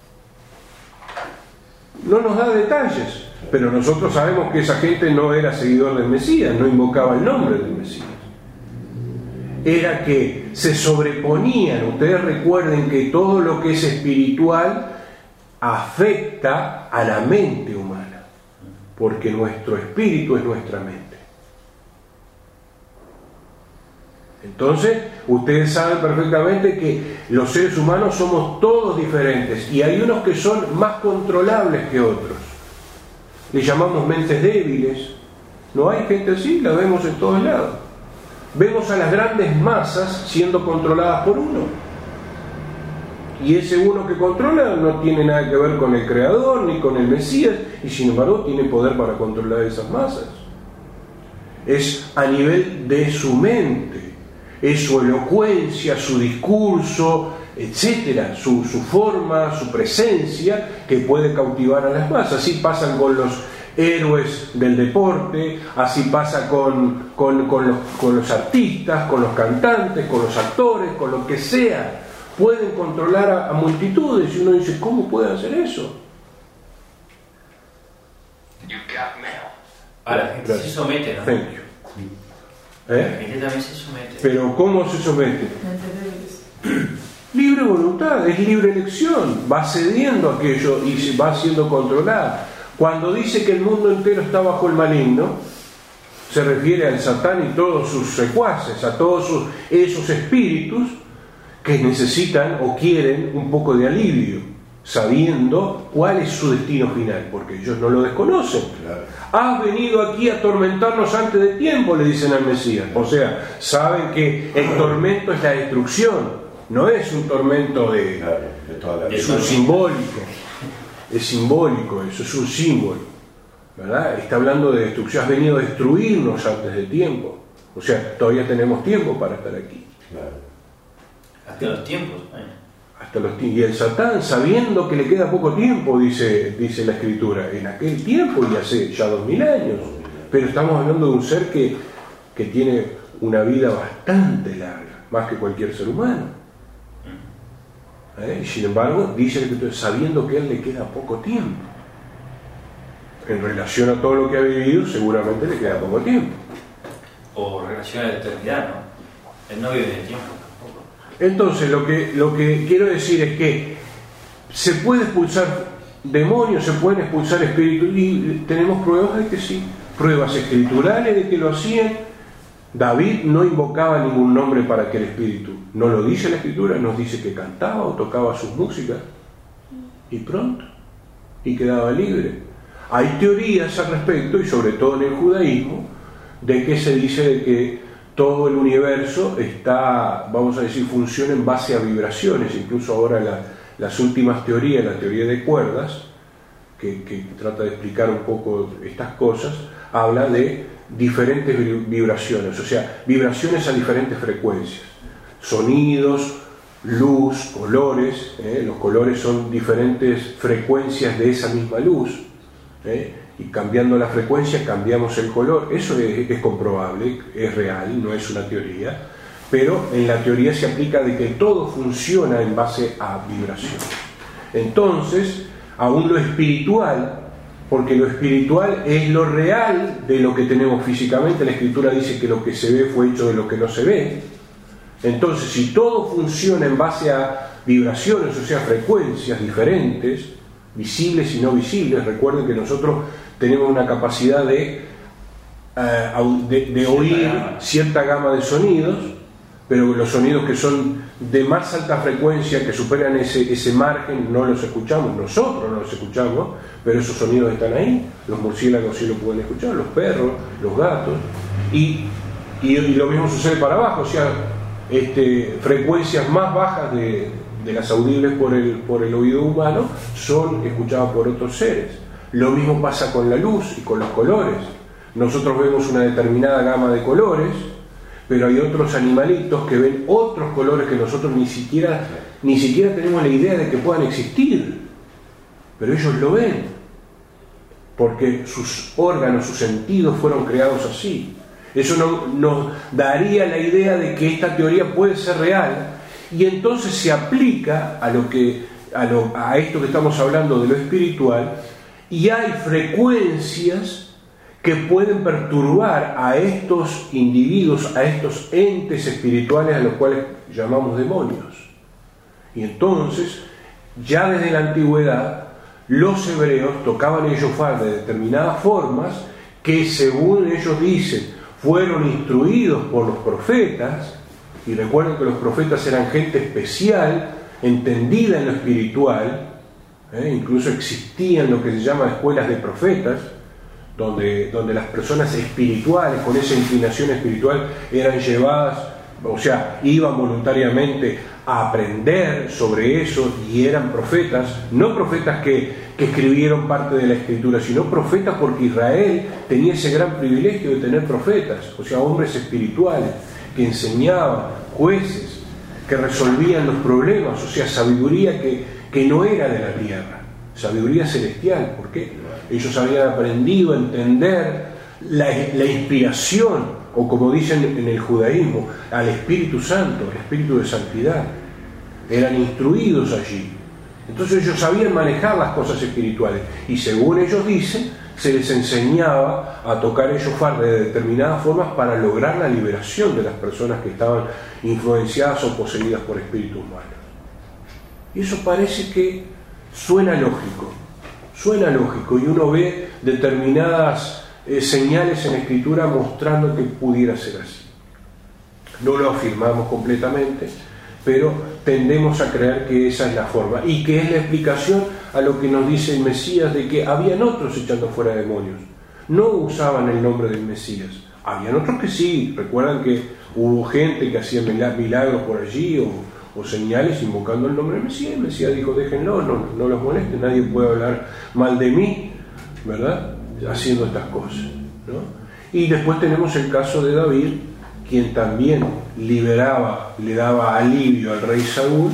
[SPEAKER 1] No nos da detalles, pero nosotros sabemos que esa gente no era seguidor del Mesías, no invocaba el nombre del Mesías. Era que se sobreponían. Ustedes recuerden que todo lo que es espiritual afecta a la mente humana, porque nuestro espíritu es nuestra mente. Entonces, ustedes saben perfectamente que los seres humanos somos todos diferentes, y hay unos que son más controlables que otros. Le llamamos mentes débiles. ¿No hay gente así? La vemos en todos lados. Vemos a las grandes masas siendo controladas por uno, y ese uno que controla no tiene nada que ver con el Creador ni con el Mesías, y sin embargo tiene poder para controlar esas masas. Es a nivel de su mente, es su elocuencia, su discurso, etcétera, su, su forma, su presencia, que puede cautivar a las masas. Así pasan con los héroes del deporte, así pasa con, con, con, los, con los artistas, con los cantantes, con los actores, con lo que sea. Pueden controlar a, a multitudes, y uno dice, ¿cómo pueden hacer eso?
[SPEAKER 3] Ahora, la gente se somete, ¿no?
[SPEAKER 1] Thank you. ¿Eh?
[SPEAKER 3] La gente también se somete.
[SPEAKER 1] Pero ¿cómo se somete? Libre voluntad, es libre elección, va cediendo aquello y se va siendo controlada. Cuando dice que el mundo entero está bajo el maligno, se refiere al Satán y todos sus secuaces, a todos sus, esos espíritus que necesitan o quieren un poco de alivio, sabiendo cuál es su destino final, porque ellos no lo desconocen.
[SPEAKER 2] Claro.
[SPEAKER 1] Has venido aquí a atormentarnos antes de tiempo, le dicen al Mesías. O sea, saben que el tormento es la destrucción, no es un tormento de...
[SPEAKER 2] Claro, de toda la
[SPEAKER 1] es un simbólico, es simbólico, eso es un símbolo, ¿verdad? Está hablando de destrucción, has venido a destruirnos antes de tiempo. O sea, todavía tenemos tiempo para estar aquí.
[SPEAKER 2] Claro.
[SPEAKER 3] Hasta los tiempos. ¿eh?
[SPEAKER 1] Hasta los tiempos. Y el Satán, sabiendo que le queda poco tiempo, dice, dice la Escritura, en aquel tiempo y hace ya dos mil años. Pero estamos hablando de un ser que, que tiene una vida bastante larga, más que cualquier ser humano. ¿Eh? Y sin embargo, dice la Escritura, sabiendo que a él le queda poco tiempo. En relación a todo lo que ha vivido, seguramente le queda poco tiempo.
[SPEAKER 3] O relación a la eternidad, ¿no? Él no vive de tiempo.
[SPEAKER 1] Entonces, lo que, lo que quiero decir es que se puede expulsar demonios, se pueden expulsar espíritus, y tenemos pruebas de que sí, pruebas escriturales de que lo hacían. David no invocaba ningún nombre para aquel espíritu, no lo dice la Escritura, nos dice que cantaba o tocaba sus músicas, y pronto, y quedaba libre. hay teorías al respecto, y sobre todo en el judaísmo, de que se dice de que todo el universo está, vamos a decir, funciona en base a vibraciones. Incluso ahora la, las últimas teorías, la teoría de cuerdas, que, que trata de explicar un poco estas cosas, habla de diferentes vibraciones, o sea, vibraciones a diferentes frecuencias, sonidos, luz, colores, ¿eh? Los colores son diferentes frecuencias de esa misma luz, ¿eh? Y cambiando la frecuencia cambiamos el color. Eso es, es comprobable, es real, no es una teoría, pero en la teoría se aplica de que todo funciona en base a vibración. Entonces, aún lo espiritual, porque lo espiritual es lo real de lo que tenemos físicamente. La Escritura dice que lo que se ve fue hecho de lo que no se ve. Entonces, si todo funciona en base a vibraciones, o sea, frecuencias diferentes, visibles y no visibles, recuerden que nosotros tenemos una capacidad de, uh, de, de oír cierta gama de sonidos, pero los sonidos que son de más alta frecuencia, que superan ese, ese margen, no los escuchamos, nosotros no los escuchamos, pero esos sonidos están ahí. Los murciélagos sí lo pueden escuchar, los perros, los gatos, y, y, y lo mismo sucede para abajo, o sea, este, frecuencias más bajas de, de las audibles por el, por el oído humano son escuchadas por otros seres. Lo mismo pasa con la luz y con los colores. Nosotros vemos una determinada gama de colores, pero hay otros animalitos que ven otros colores que nosotros ni siquiera, ni siquiera tenemos la idea de que puedan existir, pero ellos lo ven, porque sus órganos, sus sentidos fueron creados así. Eso no, nos daría la idea de que esta teoría puede ser real, y entonces se aplica a, lo que, a, lo, a esto que estamos hablando de lo espiritual, y hay frecuencias que pueden perturbar a estos individuos, a estos entes espirituales a los cuales llamamos demonios. Y entonces, ya desde la antigüedad, los hebreos tocaban el shofar de determinadas formas que, según ellos dicen, fueron instruidos por los profetas. Y recuerden que los profetas eran gente especial, entendida en lo espiritual, ¿eh? Incluso existían lo que se llama escuelas de profetas, donde, donde las personas espirituales, con esa inclinación espiritual, eran llevadas, o sea, iban voluntariamente a aprender sobre eso, y eran profetas, no profetas que, que escribieron parte de la Escritura, sino profetas porque Israel tenía ese gran privilegio de tener profetas, o sea, hombres espirituales que enseñaban, jueces que resolvían los problemas, o sea, sabiduría que, que no era de la tierra, sabiduría celestial, porque ellos habían aprendido a entender la, la inspiración, o como dicen en el judaísmo, al Espíritu Santo, el Espíritu de santidad. Eran instruidos allí. Entonces ellos sabían manejar las cosas espirituales, y según ellos dicen, se les enseñaba a tocar el shofar de determinadas formas para lograr la liberación de las personas que estaban influenciadas o poseídas por espíritus malos. Y eso parece que suena lógico, suena lógico, y uno ve determinadas eh, señales en la Escritura mostrando que pudiera ser así. No lo afirmamos completamente, pero tendemos a creer que esa es la forma, y que es la explicación a lo que nos dice el Mesías, de que habían otros echando fuera demonios. No usaban el nombre del Mesías. Habían otros que sí. Recuerdan que hubo gente que hacía milagros por allí, o, o señales invocando el nombre del Mesías. El Mesías dijo: déjenlo, no, no los molesten, nadie puede hablar mal de mí, ¿verdad?, haciendo estas cosas, ¿no? Y después tenemos el caso de David, quien también liberaba, le daba alivio al rey Saúl.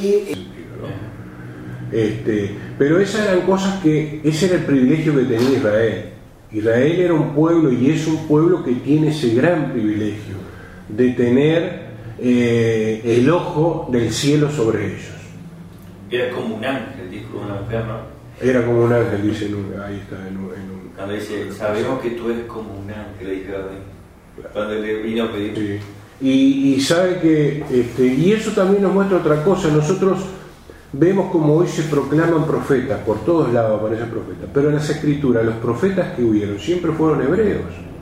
[SPEAKER 1] Este, pero esas eran cosas que, ese era el privilegio que tenía Israel. Israel era un pueblo, y es un pueblo que tiene ese gran privilegio de tener eh, el ojo del cielo sobre ellos.
[SPEAKER 3] Era como un ángel, dijo una mujer, ¿no?
[SPEAKER 1] Era como un ángel, dice, en un, ahí está, en un, en un,
[SPEAKER 3] cuando dice: sabemos que tú eres como un ángel, dijo David, cuando le vino a pedir.
[SPEAKER 1] Sí. Y, y sabe que, este, y eso también nos muestra otra cosa. Nosotros vemos como hoy se proclaman profetas, por todos lados aparecen profetas, pero en las Escrituras los profetas que hubieron siempre fueron hebreos.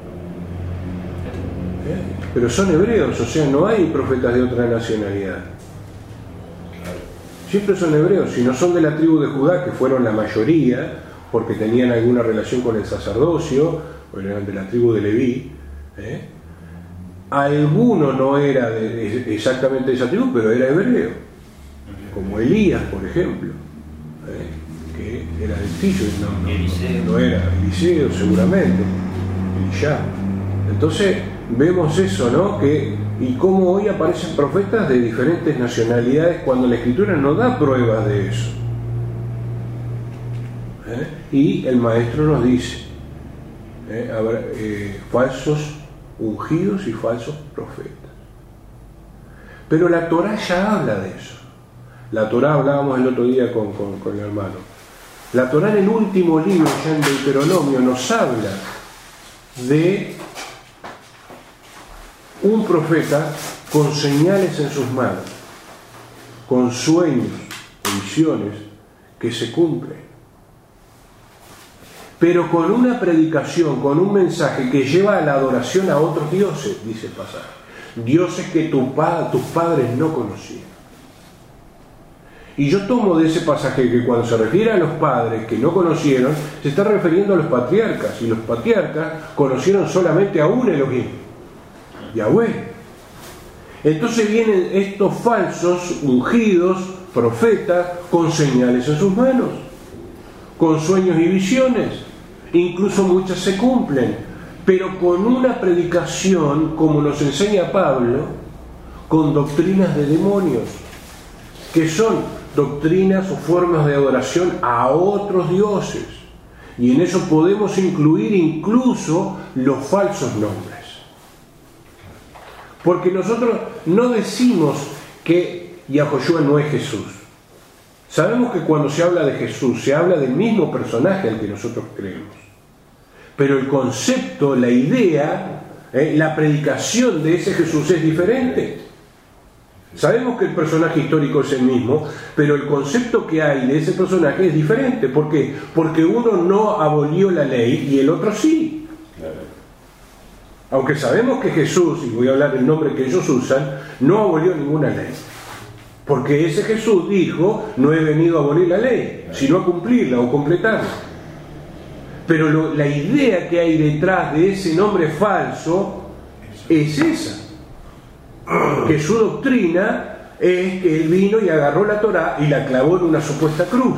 [SPEAKER 1] ¿Eh? Pero son hebreos, o sea, no hay profetas de otra nacionalidad. Siempre son hebreos, si no son de la tribu de Judá, que fueron la mayoría, porque tenían alguna relación con el sacerdocio, o eran de la tribu de Leví. ¿eh? Alguno no era de, de, exactamente de esa tribu, pero era hebreo, como Elías, por ejemplo, ¿eh? que era del Tillo, no, no, no, no era Eliseo, seguramente, Elías. Entonces vemos eso, ¿no? Que, y cómo hoy aparecen profetas de diferentes nacionalidades cuando la Escritura no da pruebas de eso. ¿Eh? Y el maestro nos dice, ¿eh? Habrá, eh, falsos ungidos y falsos profetas. Pero la Torá ya habla de eso. La Torá, hablábamos el otro día con, con, con el hermano, la Torá en el último libro, ya en Deuteronomio, nos habla de un profeta con señales en sus manos, con sueños, con visiones que se cumplen, pero con una predicación, con un mensaje que lleva a la adoración a otros dioses, dice el pasaje, dioses que tu pa- tus padres no conocían. Y yo tomo de ese pasaje que cuando se refiere a los padres que no conocieron, se está refiriendo a los patriarcas, y los patriarcas conocieron solamente a un Elohim, Yahweh. Entonces vienen estos falsos ungidos profetas con señales en sus manos, con sueños y visiones, incluso muchas se cumplen, pero con una predicación, como nos enseña Pablo, con doctrinas de demonios, que son doctrinas o formas de adoración a otros dioses, y en eso podemos incluir incluso los falsos nombres. Porque nosotros no decimos que Yahoshua no es Jesús. Sabemos que cuando se habla de Jesús, se habla del mismo personaje al que nosotros creemos. Pero el concepto, la idea, eh, la predicación de ese Jesús es diferente. Sabemos que el personaje histórico es el mismo, pero el concepto que hay de ese personaje es diferente. ¿Por qué? Porque uno no abolió la ley y el otro sí. Aunque sabemos que Jesús, y voy a hablar del nombre que ellos usan, no abolió ninguna ley. Porque ese Jesús dijo, no he venido a abolir la ley, sino a cumplirla o completarla. Pero lo, la idea que hay detrás de ese nombre falso es esa. Que su doctrina es que él vino y agarró la Torá y la clavó en una supuesta cruz.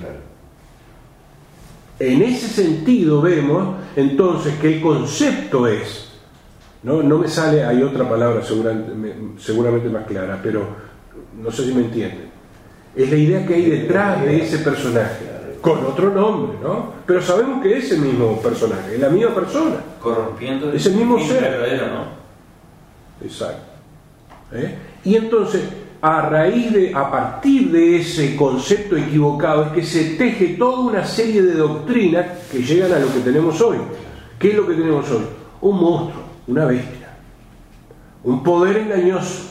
[SPEAKER 1] En ese sentido vemos entonces que el concepto es, no, no me sale, hay otra palabra seguramente, seguramente más clara, pero no sé si me entienden. Es la idea que hay detrás de ese personaje, con otro nombre, ¿no? Pero sabemos que es el mismo personaje, es la misma persona.
[SPEAKER 3] Corrompiendo
[SPEAKER 1] es el mismo ser.
[SPEAKER 3] Verdadero, ¿no?
[SPEAKER 1] Exacto. ¿Eh? Y entonces, a raíz de, a partir de ese concepto equivocado, es que se teje toda una serie de doctrinas que llegan a lo que tenemos hoy. ¿Qué es lo que tenemos hoy? Un monstruo, una bestia, un poder engañoso,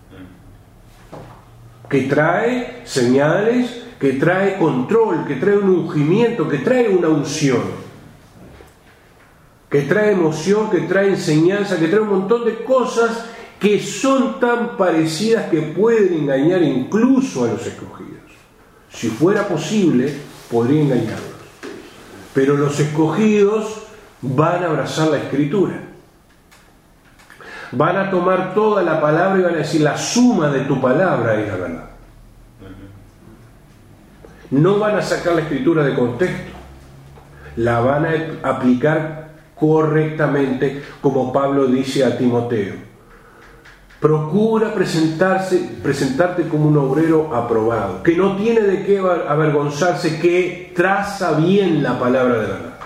[SPEAKER 1] que trae señales, que trae control, que trae un ungimiento, que trae una unción, que trae emoción, que trae enseñanza, que trae un montón de cosas que son tan parecidas que pueden engañar incluso a los escogidos. Si fuera posible, podría engañarlos. Pero los escogidos van a abrazar la Escritura. Van a tomar toda la palabra y van a decir, la suma de tu palabra es la verdad. No van a sacar la Escritura de contexto. La van a aplicar correctamente, como Pablo dice a Timoteo. Procura presentarse, presentarte como un obrero aprobado, que no tiene de qué avergonzarse, que traza bien la palabra de verdad.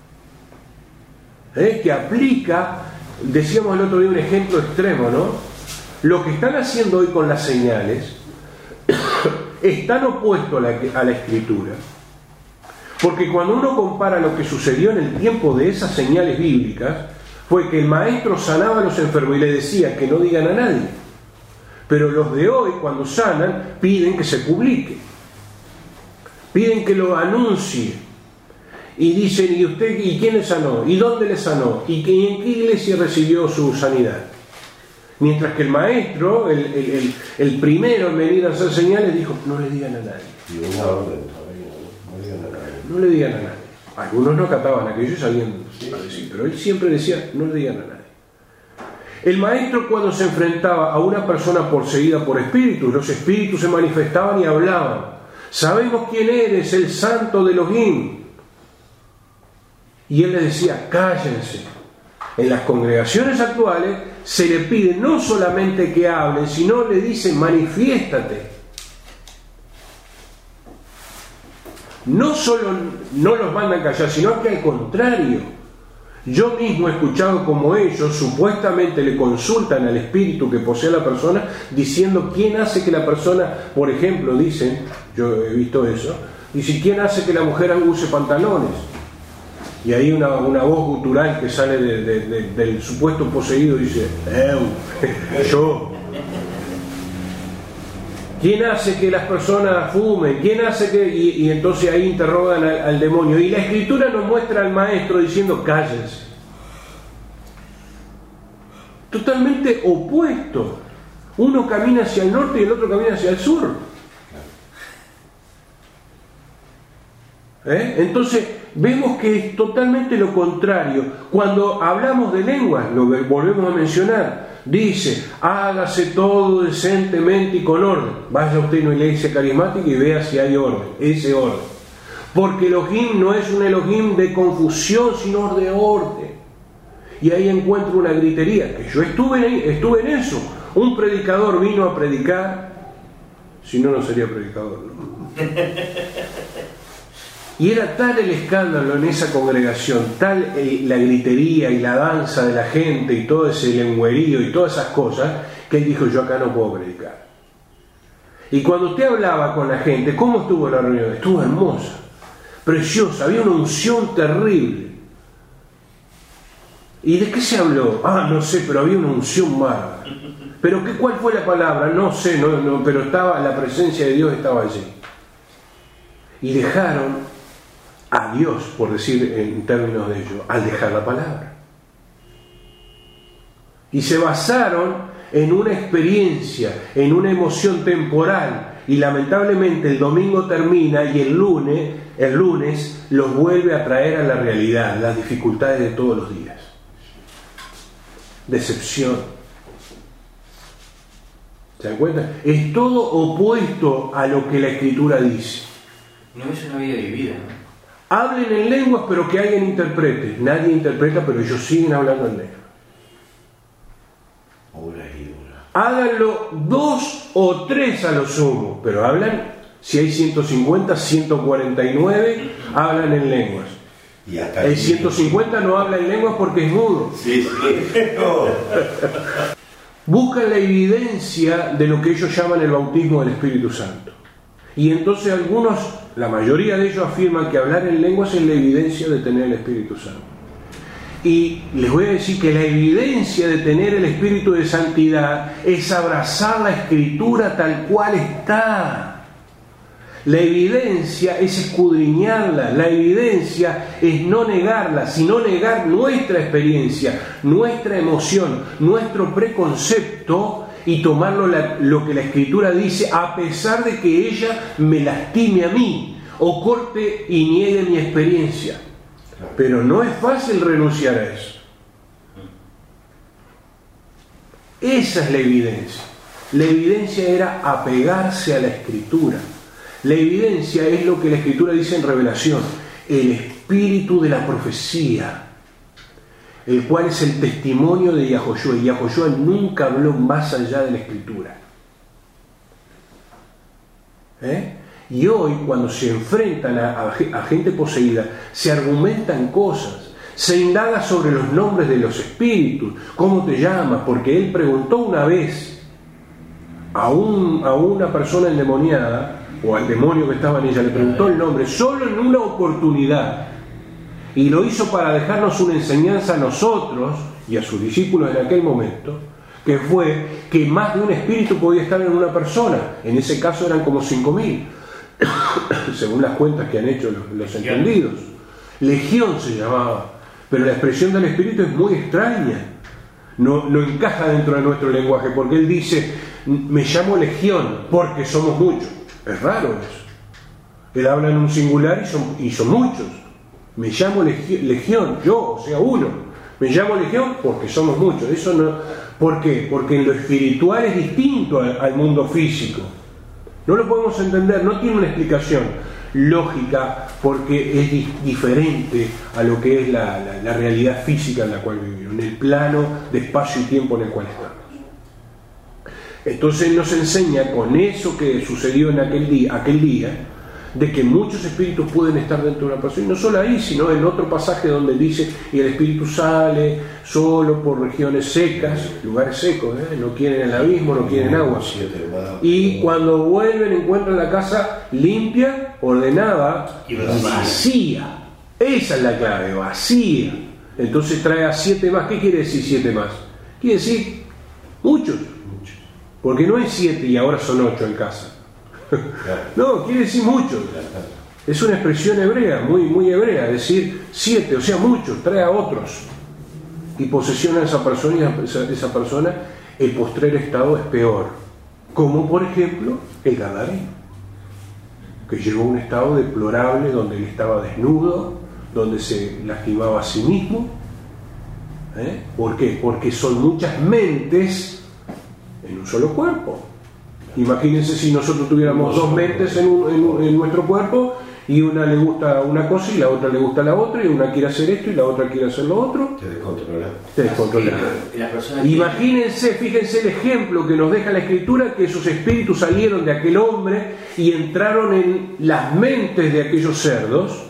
[SPEAKER 1] ¿Eh? Que aplica, decíamos el otro día un ejemplo extremo, ¿no? Lo que están haciendo hoy con las señales es tan opuesto a la, a la Escritura, porque cuando uno compara lo que sucedió en el tiempo de esas señales bíblicas, fue que el maestro sanaba a los enfermos y le decía que no digan a nadie. Pero los de hoy, cuando sanan, piden que se publique. Piden que lo anuncie. Y dicen, ¿y usted y quién le sanó? ¿Y dónde le sanó? ¿Y en qué iglesia recibió su sanidad? Mientras que el maestro, el, el, el, el primero en venir a hacer señales, dijo, no le digan a nadie. No le digan a nadie. No le digan a nadie. Algunos no acataban aquello y salían a decir, pero él siempre decía, no le digan a nadie. El maestro, cuando se enfrentaba a una persona poseída por espíritus, los espíritus se manifestaban y hablaban. Sabemos quién eres, el santo de Elohim. Y él le decía, cállense. En las congregaciones actuales se le pide no solamente que hablen, sino le dicen, manifiéstate. No solo no los mandan callar, sino que al contrario. Yo mismo he escuchado como ellos supuestamente le consultan al espíritu que posee a la persona, diciendo quién hace que la persona, por ejemplo, dicen, yo he visto eso, dice, ¿quién hace que la mujer use pantalones? Y ahí una, una voz gutural que sale de, de, de, del supuesto poseído dice, eu, yo. ¿Quién hace que las personas fumen? ¿Quién hace que...? Y, y entonces ahí interrogan al, al demonio. Y la Escritura nos muestra al maestro diciendo, cállense. Totalmente opuesto. Uno camina hacia el norte y el otro camina hacia el sur. ¿Eh? Entonces vemos que es totalmente lo contrario. Cuando hablamos de lenguas, lo volvemos a mencionar, dice, hágase todo decentemente y con orden. Vaya usted a una iglesia carismática y vea si hay orden, ese orden. Porque Elohim no es un Elohim de confusión, sino de orden. Y ahí encuentro una gritería, que yo estuve en, estuve en eso. Un predicador vino a predicar, si no, no sería predicador, ¿no? Y era tal el escándalo en esa congregación, tal el, la gritería y la danza de la gente y todo ese lengüerío y todas esas cosas, que él dijo, yo acá no puedo predicar. Y cuando usted hablaba con la gente, ¿cómo estuvo la reunión? Estuvo hermosa, preciosa, había una unción terrible. ¿Y de qué se habló? Ah, no sé, pero había una unción bárbara. ¿Pero qué, cuál fue la palabra? No sé, no, no, pero estaba, la presencia de Dios estaba allí. Y dejaron a Dios, por decir en términos de ello, al dejar la palabra. Y se basaron en una experiencia, en una emoción temporal, y lamentablemente el domingo termina y el lunes, el lunes los vuelve a traer a la realidad, las dificultades de todos los días. Decepción. ¿Se dan cuenta? Es todo opuesto a lo que la Escritura dice.
[SPEAKER 3] No es una vida dividida, ¿no?
[SPEAKER 1] Hablen en lenguas, pero que alguien interprete. Nadie interpreta, pero ellos siguen hablando en lenguas. Háganlo dos o tres a lo sumo, pero hablan, si hay ciento cincuenta, ciento cuarenta y nueve hablan en lenguas.
[SPEAKER 2] Y hasta
[SPEAKER 1] el ciento cincuenta no habla en lenguas porque es mudo.
[SPEAKER 2] Sí, sí. No.
[SPEAKER 1] Buscan la evidencia de lo que ellos llaman el bautismo del Espíritu Santo. Y entonces algunos, la mayoría de ellos afirman que hablar en lenguas es la evidencia de tener el Espíritu Santo. Y les voy a decir que la evidencia de tener el Espíritu de Santidad es abrazar la Escritura tal cual está. La evidencia es escudriñarla, la evidencia es no negarla, sino negar nuestra experiencia, nuestra emoción, nuestro preconcepto, y tomarlo la, lo que la Escritura dice, a pesar de que ella me lastime a mí o corte y niegue mi experiencia. Pero no es fácil renunciar a eso. Esa es la evidencia. La evidencia era apegarse a la Escritura. La evidencia es lo que la Escritura dice en Revelación, el espíritu de la profecía, el cual es el testimonio de Yahoshua. Y Yahoshua nunca habló más allá de la Escritura. ¿Eh? Y hoy, cuando se enfrentan a, a, a gente poseída, se argumentan cosas, se indaga sobre los nombres de los espíritus, cómo te llamas, porque él preguntó una vez a, un, a una persona endemoniada, o al demonio que estaba en ella, le preguntó el nombre, solo en una oportunidad. Y lo hizo para dejarnos una enseñanza a nosotros y a sus discípulos en aquel momento, que fue que más de un espíritu podía estar en una persona. En ese caso eran como cinco mil, según las cuentas que han hecho los, los entendidos. Legión se llamaba, pero la expresión del espíritu es muy extraña. No, no encaja dentro de nuestro lenguaje, porque él dice, me llamo Legión porque somos muchos. Es raro eso. Él habla en un singular y son, y son muchos. Me llamo legión, yo, o sea, uno. Me llamo legión porque somos muchos. Eso no, ¿por qué? Porque en lo espiritual es distinto al, al mundo físico. No lo podemos entender, no tiene una explicación lógica porque es di- diferente a lo que es la, la, la realidad física en la cual vivimos, en el plano de espacio y tiempo en el cual estamos. Entonces nos enseña con eso que sucedió en aquel día, aquel día, de que muchos espíritus pueden estar dentro de una persona, y no solo ahí, sino en otro pasaje donde dice, y el espíritu sale solo por regiones secas, lugares secos, ¿eh? No quieren el abismo, no quieren agua, y cuando vuelven encuentran la casa limpia, ordenada y vacía. Esa es la clave, vacía. Entonces trae a siete más. ¿Qué quiere decir siete más? Quiere decir muchos, porque no es siete y ahora son ocho en casa. No, quiere decir muchos. Es una expresión hebrea, muy, muy hebrea, decir siete, o sea, muchos, trae a otros y posesiona a esa persona, y esa, esa persona, el postrer estado es peor, como por ejemplo el Gadareno, que llegó a un estado deplorable donde él estaba desnudo, donde se lastimaba a sí mismo. ¿Eh? ¿Por qué? Porque son muchas mentes en un solo cuerpo. Imagínense si nosotros tuviéramos dos mentes en, un, en, un, en nuestro cuerpo, y una le gusta una cosa y la otra le gusta la otra, y una quiere hacer esto y la otra quiere hacer lo otro.
[SPEAKER 2] Te descontrola.
[SPEAKER 1] Te descontrola. Imagínense, fíjense el ejemplo que nos deja la Escritura, que esos espíritus salieron de aquel hombre y entraron en las mentes de aquellos cerdos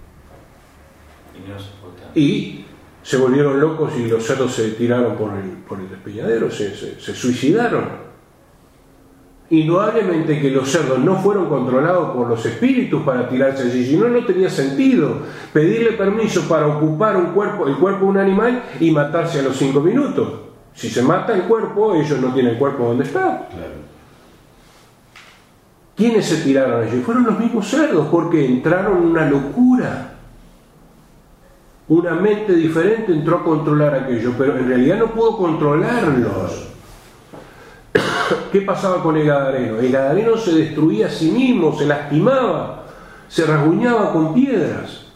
[SPEAKER 1] y se volvieron locos, y los cerdos se tiraron por el, por el despeñadero, se, se, se suicidaron. Indudablemente que los cerdos no fueron controlados por los espíritus para tirarse allí, si no, no tenía sentido pedirle permiso para ocupar un cuerpo, el cuerpo de un animal, y matarse a los cinco minutos. Si se mata el cuerpo, ellos no tienen cuerpo donde está.
[SPEAKER 2] Claro.
[SPEAKER 1] ¿Quiénes se tiraron allí? Fueron los mismos cerdos, porque entraron en una locura. Una mente diferente entró a controlar aquello, pero en realidad no pudo controlarlos. ¿Qué pasaba con el Gadareno? El Gadareno se destruía a sí mismo, se lastimaba, se rasguñaba con piedras.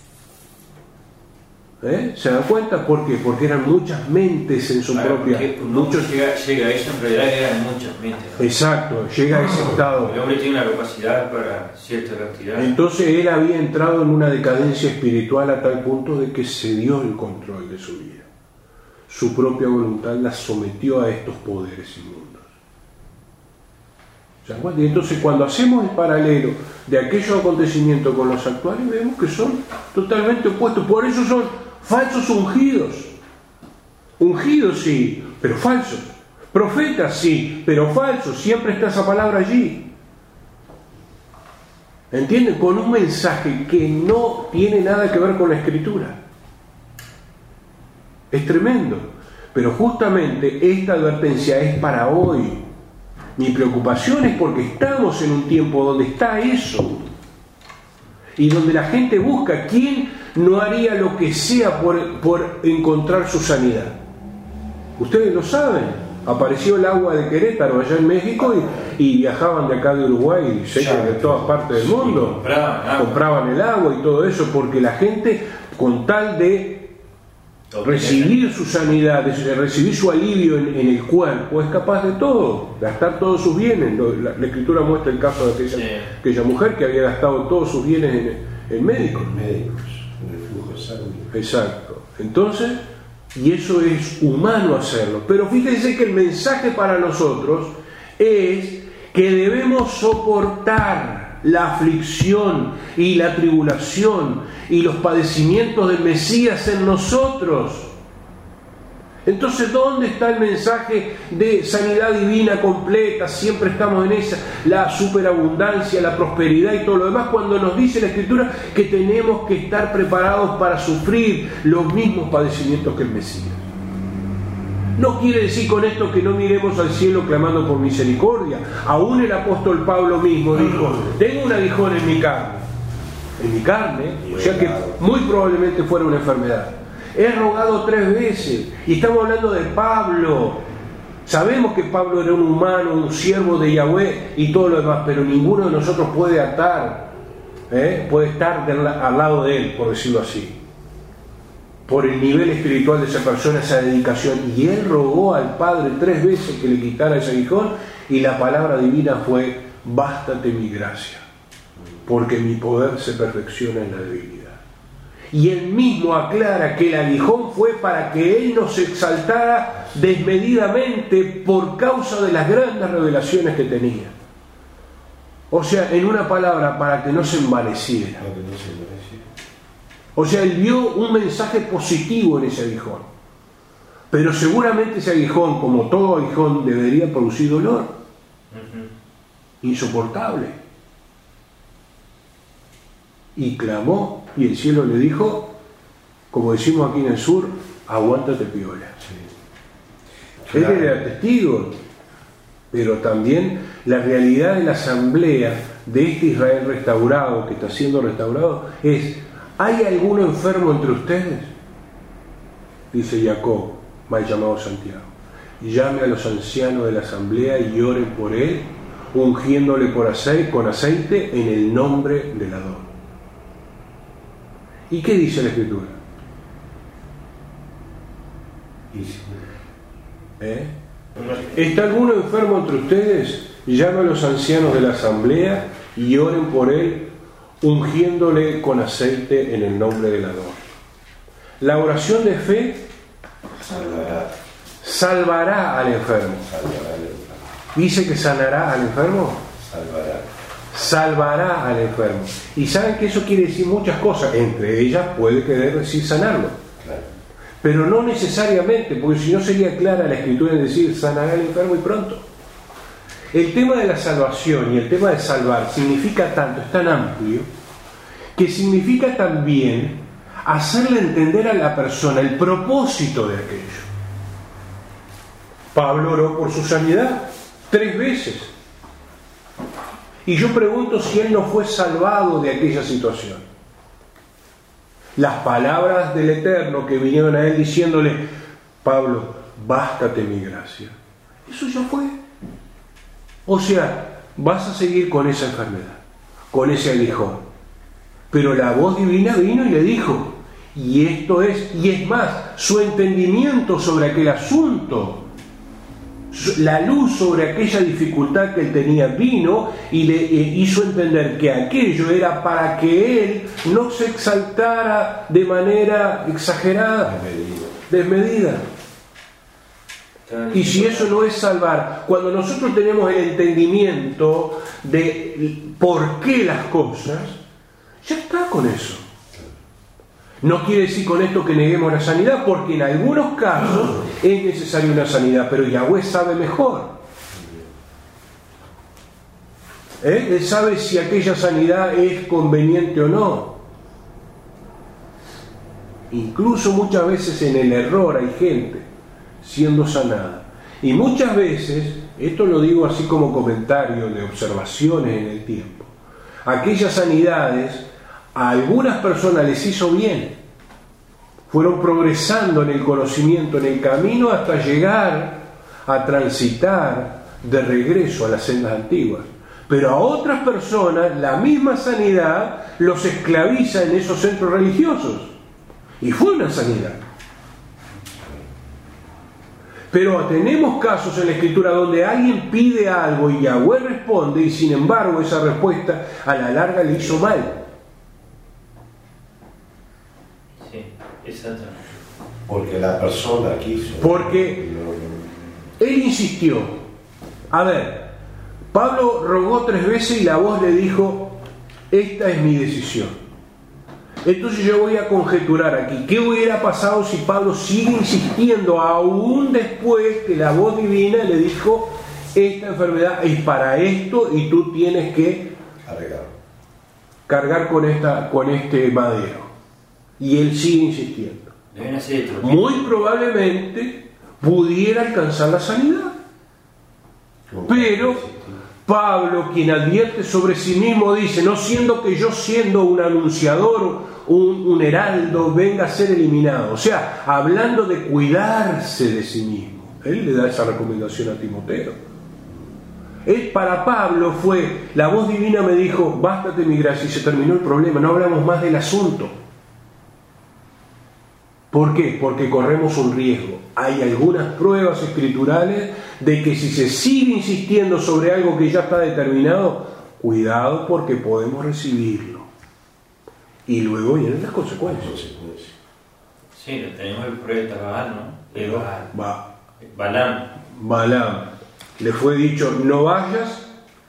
[SPEAKER 1] ¿Eh? ¿Se dan cuenta? ¿Por qué? Porque eran muchas mentes en su
[SPEAKER 3] claro,
[SPEAKER 1] propia...
[SPEAKER 3] Muchos llega, llega a eso, en realidad eran muchas mentes, ¿no?
[SPEAKER 1] Exacto, llega a ese estado.
[SPEAKER 3] El hombre tiene una capacidad para cierta cantidad.
[SPEAKER 1] Entonces él había entrado en una decadencia espiritual a tal punto de que se dio el control de su vida. Su propia voluntad la sometió a estos poderes inmundos. Y entonces cuando hacemos el paralelo de aquellos acontecimientos con los actuales, vemos que son totalmente opuestos. Por eso son falsos ungidos. Ungidos sí, pero falsos. Profetas sí, pero falsos. Siempre está esa palabra allí. ¿Entienden? Con un mensaje que no tiene nada que ver con la Escritura. Es tremendo. Pero justamente esta advertencia es para hoy. Mi preocupación es porque estamos en un tiempo donde está eso, y donde la gente busca quién no haría lo que sea por, por encontrar su sanidad. Ustedes lo saben, apareció el agua de Querétaro allá en México, y, y viajaban de acá de Uruguay y sé que de todas partes del mundo, compraban el agua y todo eso, porque la gente, con tal de recibir su sanidad, de recibir su alivio en, en el cuerpo, es capaz de todo, gastar todos sus bienes. La, la Escritura muestra el caso de aquella, sí. aquella mujer que había gastado todos sus bienes en, en médicos.
[SPEAKER 2] En médicos, en el flujo de sangre.
[SPEAKER 1] Exacto. Entonces, y eso es humano hacerlo. Pero fíjense que el mensaje para nosotros es que debemos soportar la aflicción y la tribulación y los padecimientos del Mesías en nosotros. Entonces, ¿dónde está el mensaje de sanidad divina completa? Siempre estamos en esa, la superabundancia, la prosperidad y todo lo demás, cuando nos dice la Escritura que tenemos que estar preparados para sufrir los mismos padecimientos que el Mesías. No quiere decir con esto que no miremos al cielo clamando por misericordia. Aún el apóstol Pablo mismo dijo: tengo un aguijón en mi carne. En mi carne, o sea que muy probablemente fuera una enfermedad. He rogado tres veces. Y estamos hablando de Pablo. Sabemos que Pablo era un humano, un siervo de Yahweh y todo lo demás, pero ninguno de nosotros puede atar ¿eh? puede estar de la, al lado de él, por decirlo así, por el nivel espiritual de esa persona, esa dedicación. Y él rogó al Padre tres veces que le quitara ese aguijón, y la palabra divina fue: bástate mi gracia, porque mi poder se perfecciona en la debilidad. Y él mismo aclara que el aguijón fue para que él no se exaltara desmedidamente por causa de las grandes revelaciones que tenía. O sea, en una palabra, para que no se envaneciera. O sea, él vio un mensaje positivo en ese aguijón. Pero seguramente ese aguijón, como todo aguijón, debería producir dolor. Uh-huh. Insoportable. Y clamó, y el cielo le dijo, como decimos aquí en el sur: aguántate, piola. Sí. Claro. Él era testigo, pero también la realidad de la asamblea de este Israel restaurado, que está siendo restaurado, es: ¿hay alguno enfermo entre ustedes? Dice Jacob, mal llamado Santiago. Llame a los ancianos de la asamblea y oren por él, ungiéndole por aceite, con aceite en el nombre del Adón. ¿Y qué dice la Escritura? ¿Eh? ¿Está alguno enfermo entre ustedes? Llame a los ancianos de la asamblea y oren por él, ungiéndole con aceite en el nombre del Adón. La oración de fe salvará, salvará al enfermo. Salvará al enfermo. ¿Dice que sanará al enfermo? Salvará. Salvará al enfermo. Y saben que eso quiere decir muchas cosas. Entre ellas puede querer decir sanarlo. Claro. Pero no necesariamente, porque si no sería clara la Escritura en decir sanará al enfermo y pronto. El tema de la salvación y el tema de salvar significa tanto, es tan amplio, que significa también hacerle entender a la persona el propósito de aquello. Pablo oró por su sanidad tres veces. Y yo pregunto si él no fue salvado de aquella situación. Las palabras del Eterno que vinieron a él diciéndole: Pablo, bástate mi gracia. Eso ya fue. O sea, vas a seguir con esa enfermedad, con ese aguijón. Pero la voz divina vino y le dijo, y esto es, y es más, su entendimiento sobre aquel asunto, la luz sobre aquella dificultad que él tenía vino y le hizo entender que aquello era para que él no se exaltara de manera exagerada, desmedida. Y si eso no es salvar, cuando nosotros tenemos el entendimiento de por qué las cosas, ya está con eso. No quiere decir con esto que neguemos la sanidad, porque en algunos casos es necesaria una sanidad, pero Yahweh sabe mejor. ¿Eh? Él sabe si aquella sanidad es conveniente o no. Incluso muchas veces en el error hay gente siendo sanada. Y muchas veces, esto lo digo así como comentario de observaciones en el tiempo, aquellas sanidades a algunas personas les hizo bien, fueron progresando en el conocimiento, en el camino, hasta llegar a transitar de regreso a las sendas antiguas. Pero a otras personas la misma sanidad los esclaviza en esos centros religiosos, y fue una sanidad. Pero tenemos casos en la Escritura donde alguien pide algo y Yahweh responde, y sin embargo esa respuesta a la larga le hizo mal.
[SPEAKER 3] Exactamente.
[SPEAKER 2] Porque la persona quiso.
[SPEAKER 1] Porque él insistió. A ver, Pablo rogó tres veces y la voz le dijo: esta es mi decisión. Entonces yo voy a conjeturar aquí, ¿qué hubiera pasado si Pablo sigue insistiendo aún después que la voz divina le dijo: esta enfermedad es para esto y tú tienes que cargar, cargar con, esta, con este madero? Y él sigue insistiendo. Muy probablemente pudiera alcanzar la sanidad. Pero Pablo, quien advierte sobre sí mismo, dice: no siendo que yo, siendo un anunciador, un, un heraldo, venga a ser eliminado. O sea, hablando de cuidarse de sí mismo. Él le da esa recomendación a Timoteo. Él, para Pablo fue, la voz divina me dijo, bástate mi gracia, y se terminó el problema, no hablamos más del asunto. ¿Por qué? Porque corremos un riesgo. Hay algunas pruebas escriturales de que si se sigue insistiendo sobre algo que ya está determinado, cuidado porque podemos recibirlo. Y luego vienen las consecuencias.
[SPEAKER 3] Sí, lo tenemos el profeta Baal, ¿no? De Baal.
[SPEAKER 1] Va.
[SPEAKER 3] Balaam.
[SPEAKER 1] Balaam. Le fue dicho, no vayas.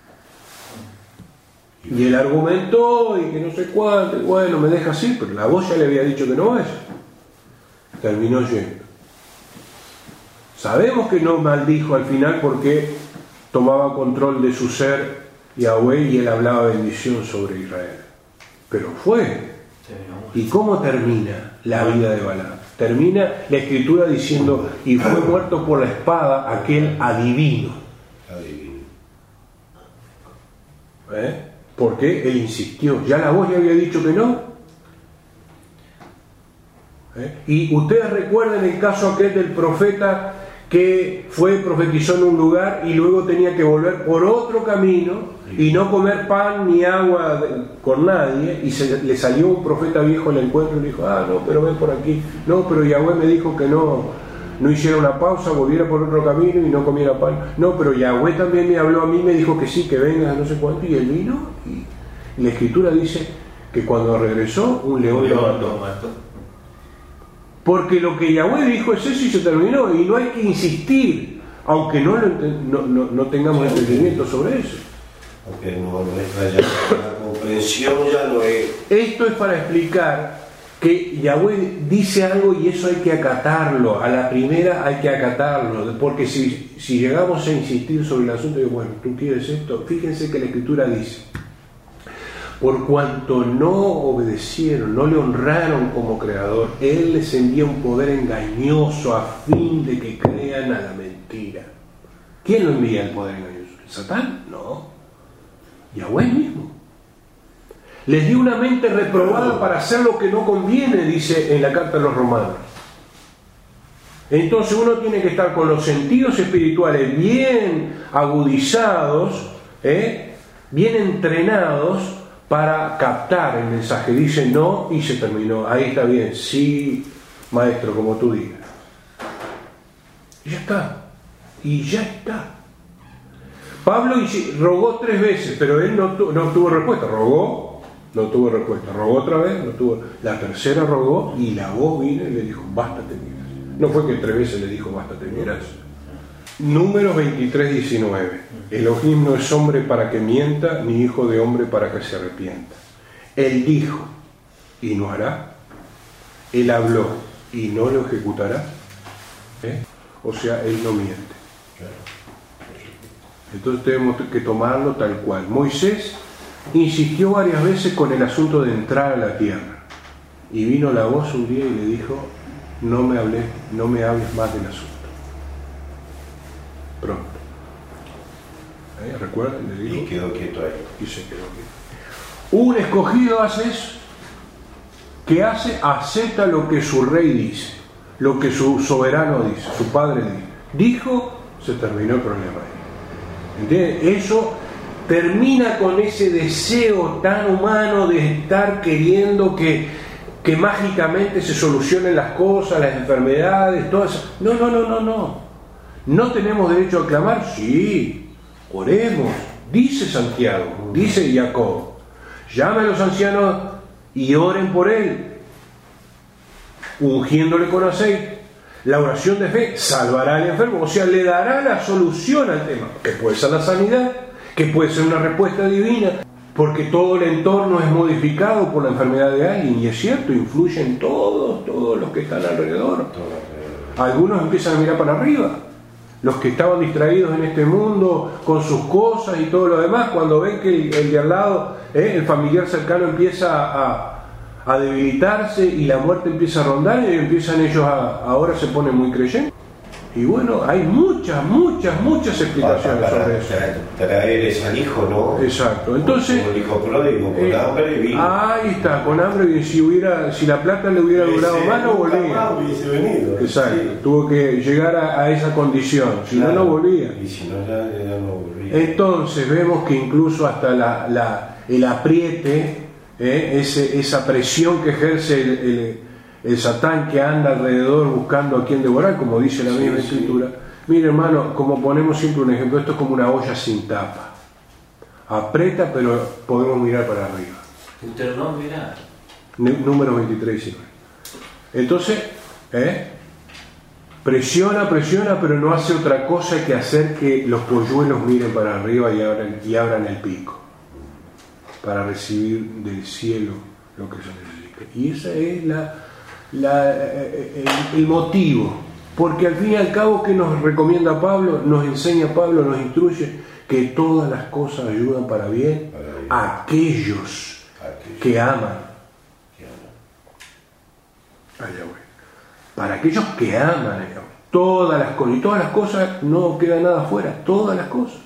[SPEAKER 1] Y él argumentó y que no sé cuánto. Bueno, me deja así, pero la voz ya le había dicho que no vaya. Terminó yendo. Sabemos que no maldijo al final porque tomaba control de su ser Yahweh y él hablaba bendición sobre Israel. Pero fue. ¿Y cómo termina la vida de Balaam? Termina la escritura diciendo, y fue muerto por la espada aquel adivino. ¿Eh? Porque él insistió. Ya la voz le había dicho que no. ¿Eh? Y ustedes recuerdan el caso aquel del profeta que fue, profetizó en un lugar y luego tenía que volver por otro camino y no comer pan ni agua de, con nadie, y se, le salió un profeta viejo al encuentro y le dijo, ah, no, pero ven por aquí, no, pero Yahweh me dijo que no, no hiciera una pausa, volviera por otro camino y no comiera pan, no, pero Yahweh también me habló a mí, me dijo que sí, que vengas, no sé cuánto, y él vino, y la escritura dice que cuando regresó, un león lo mató. Porque lo que Yahweh dijo es eso y se terminó, y no hay que insistir, aunque no, lo, no, no, no tengamos sí, entendimiento sobre eso.
[SPEAKER 2] Aunque no, no es la, la comprensión ya no es.
[SPEAKER 1] Esto es para explicar que Yahweh dice algo y eso hay que acatarlo, a la primera hay que acatarlo, porque si, si llegamos a insistir sobre el asunto, digo, bueno, tú quieres esto, fíjense que la escritura dice, por cuanto no obedecieron, no le honraron como creador, Él les envía un poder engañoso a fin de que crean a la mentira. ¿Quién lo envía el poder engañoso? ¿Satán? No. Yahweh mismo. Les dio una mente reprobada para hacer lo que no conviene, dice en la carta a los romanos. Entonces uno tiene que estar con los sentidos espirituales bien agudizados, ¿eh? bien entrenados, para captar el mensaje. Dice no y se terminó. Ahí está bien. Sí, maestro, como tú digas. Y ya está. Y ya está. Pablo rogó tres veces, pero él no, tu, no tuvo respuesta. Rogó, no tuvo respuesta. Rogó otra vez, no tuvo. La tercera rogó y la voz vino y le dijo, bástate mi gracia. No fue que tres veces le dijo, bástate mi gracia. Número veintitrés, diecinueve. Elohim no es hombre para que mienta, ni hijo de hombre para que se arrepienta. Él dijo y no hará. Él habló y no lo ejecutará. ¿Eh? O sea, él no miente. Entonces tenemos que tomarlo tal cual. Moisés insistió varias veces con el asunto de entrar a la tierra. Y vino la voz un día y le dijo, no me hables, no me hables más del asunto. Pronto. ¿Eh? ¿Recuerdan? Le dijo,
[SPEAKER 2] y quedó quieto ahí.
[SPEAKER 1] Y se quedó quieto. Un escogido hace eso. ¿Qué hace? Acepta lo que su rey dice, lo que su soberano dice, su padre dice. Dijo, se terminó el problema ahí. ¿Entiendes? Eso termina con ese deseo tan humano de estar queriendo que, que mágicamente se solucionen las cosas, las enfermedades, todas esas. No, no, no, no, no. ¿No tenemos derecho a clamar? Sí, oremos. Dice Santiago, dice Jacob, llame a los ancianos y oren por él, ungiéndole con aceite. La oración de fe salvará al enfermo, o sea, le dará la solución al tema, que puede ser la sanidad, que puede ser una respuesta divina, porque todo el entorno es modificado por la enfermedad de alguien, y es cierto, influyen todos, todos los que están alrededor. Algunos empiezan a mirar para arriba. Los que estaban distraídos en este mundo con sus cosas y todo lo demás, cuando ven que el, el de al lado, eh, el familiar cercano empieza a, a debilitarse y la muerte empieza a rondar, y empiezan ellos a, ahora se ponen muy creyentes. Y bueno, hay muchas, muchas, muchas explicaciones
[SPEAKER 2] para,
[SPEAKER 1] sobre eso.
[SPEAKER 2] Traer al hijo, ¿no?
[SPEAKER 1] Exacto. Entonces,
[SPEAKER 2] como el hijo pródigo, con
[SPEAKER 1] eh,
[SPEAKER 2] hambre vino.
[SPEAKER 1] Ahí está, con hambre, y si hubiera, si la plata le hubiera durado más, no volvía.
[SPEAKER 2] Hubiese venido.
[SPEAKER 1] Exacto.
[SPEAKER 2] Sí.
[SPEAKER 1] Tuvo que llegar a, a esa condición, si
[SPEAKER 2] Claro.
[SPEAKER 1] no, no volvía.
[SPEAKER 2] Y si no, ya, ya no volvía.
[SPEAKER 1] Entonces vemos que incluso hasta la, la, el apriete, eh, ese, esa presión que ejerce el, el, el Satán, que anda alrededor buscando a quien devorar, como dice la
[SPEAKER 2] Sí,
[SPEAKER 1] misma
[SPEAKER 2] sí.
[SPEAKER 1] escritura. Mire, hermano, como ponemos siempre un ejemplo, esto es como una olla sin tapa. Aprieta, pero podemos mirar para arriba.
[SPEAKER 3] Deuteronomio, mirá.
[SPEAKER 1] N- Número veintitrés, sí. Entonces, ¿eh? presiona, presiona, pero no hace otra cosa que hacer que los polluelos miren para arriba y abran, y abran el pico para recibir del cielo lo que se necesita. Y ese es la, la, el, el motivo, porque al fin y al cabo, ¿qué nos recomienda Pablo? Nos enseña Pablo, nos instruye que todas las cosas ayudan para bien,
[SPEAKER 2] Para bien.
[SPEAKER 1] a aquellos
[SPEAKER 2] Aquellos
[SPEAKER 1] que aman.
[SPEAKER 2] que aman.
[SPEAKER 1] Allá voy. Para aquellos que aman, digamos, todas las cosas, y todas las cosas, no queda nada afuera, todas las cosas.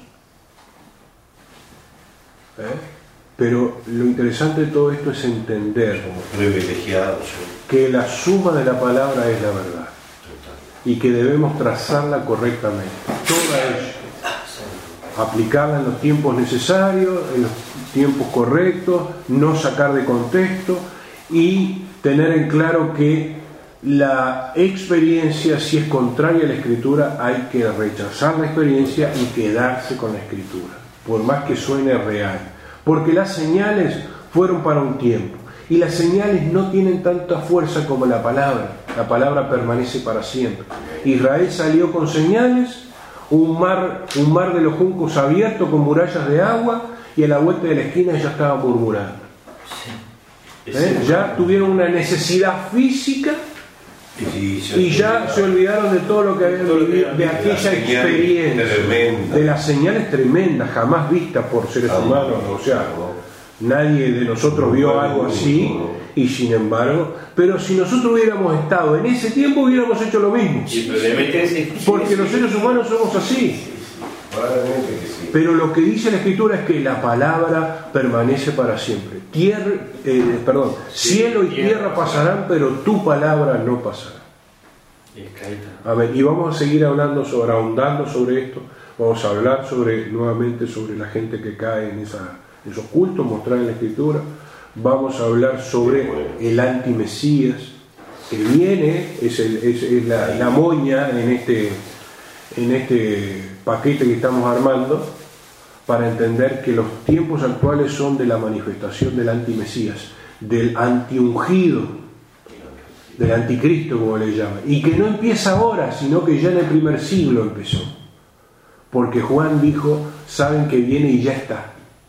[SPEAKER 1] ¿Eh? Pero lo interesante de todo esto es entender
[SPEAKER 2] Somos privilegiados. ¿Sí?
[SPEAKER 1] que la suma de la palabra es la verdad
[SPEAKER 2] Total.
[SPEAKER 1] y que debemos trazarla correctamente, toda ella, aplicarla en los tiempos necesarios, en los tiempos correctos, no sacar de contexto y tener en claro que la experiencia, si es contraria a la escritura, hay que rechazar la experiencia y quedarse con la escritura, por más que suene real, porque las señales fueron para un tiempo y las señales no tienen tanta fuerza como la palabra. La palabra permanece para siempre. Israel salió con señales, un mar, un mar de los juncos abierto con murallas de agua, y a la vuelta de la esquina ya estaba murmurando.
[SPEAKER 3] Sí.
[SPEAKER 1] ¿Eh? Ya tuvieron una necesidad física
[SPEAKER 2] Y, se
[SPEAKER 1] y ya se olvidaron de todo lo que habían vivido, de aquella experiencia,
[SPEAKER 2] tremenda.
[SPEAKER 1] de las señales tremendas jamás vistas por seres humanos. O sea, nadie de nosotros vio algo así, y sin embargo, pero si nosotros hubiéramos estado en ese tiempo, hubiéramos hecho lo mismo,
[SPEAKER 3] Sí, pero le metes ese-
[SPEAKER 1] porque los seres humanos somos así.
[SPEAKER 2] Probablemente que sí.
[SPEAKER 1] Pero lo que dice la escritura es que la palabra permanece para siempre. Tierra, eh, perdón, cielo y tierra pasarán, pero tu palabra no pasará.
[SPEAKER 3] Y es que ahí está.
[SPEAKER 1] Amén. Y vamos a seguir hablando sobre, ahondando sobre esto. Vamos a hablar sobre, nuevamente, sobre la gente que cae en, esa, en esos cultos mostrados en la escritura. Vamos a hablar sobre el antimesías que viene, es, el, es, es la, la moña en este, en este paquete que estamos armando, para entender que los tiempos actuales son de la manifestación del antimesías, del antiungido, del anticristo, como le llaman, y que no empieza ahora, sino que ya en el primer siglo empezó, porque Juan dijo, saben que viene y ya está,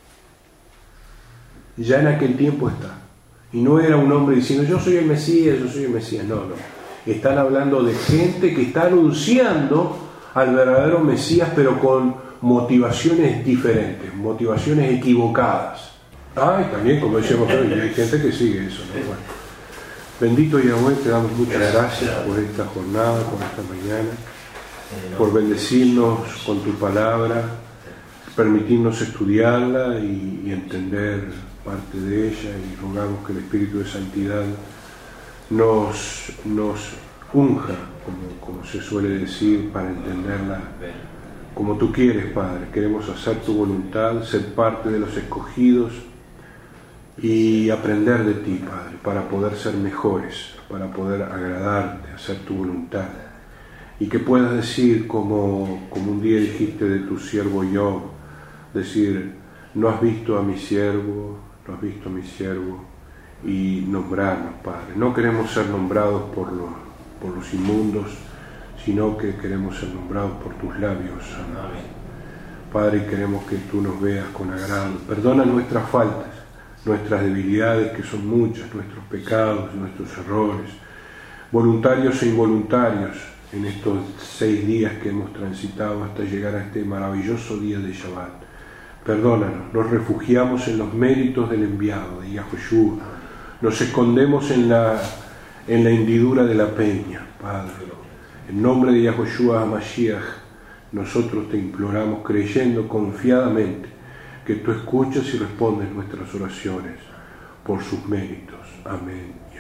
[SPEAKER 1] ya en aquel tiempo está, y no era un hombre diciendo yo soy el Mesías, yo soy el Mesías, no, no, están hablando de gente que está anunciando al verdadero Mesías, pero con motivaciones diferentes, motivaciones equivocadas. Ah, y también, como decíamos hoy, hay gente que sigue eso, ¿no? Bueno, bendito Yahweh, te damos muchas gracias por esta jornada, por esta mañana, por bendecirnos con tu palabra, permitirnos estudiarla y, y entender parte de ella, y rogamos que el Espíritu de Santidad nos, nos unja, como, como se suele decir, para entenderla como tú quieres, Padre. Queremos hacer tu voluntad, ser parte de los escogidos y aprender de ti, Padre, para poder ser mejores, para poder agradarte, hacer tu voluntad. Y que puedas decir, como, como un día dijiste de tu siervo Job, decir, no has visto a mi siervo, no has visto a mi siervo, y nombrarnos, Padre. No queremos ser nombrados por los, por los inmundos, sino que queremos ser nombrados por tus labios. Amén. Padre, queremos que tú nos veas con agrado. Perdona nuestras faltas, nuestras debilidades, que son muchas, nuestros pecados, nuestros errores, voluntarios e involuntarios, en estos seis días que hemos transitado hasta llegar a este maravilloso día de Shabbat. Perdónanos, nos refugiamos en los méritos del enviado, de Yahushua. Nos escondemos en la, en la hendidura de la peña, Padre. En nombre de Yahushua HaMashiach, nosotros te imploramos creyendo confiadamente que tú escuchas y respondes nuestras oraciones por sus méritos. Amén.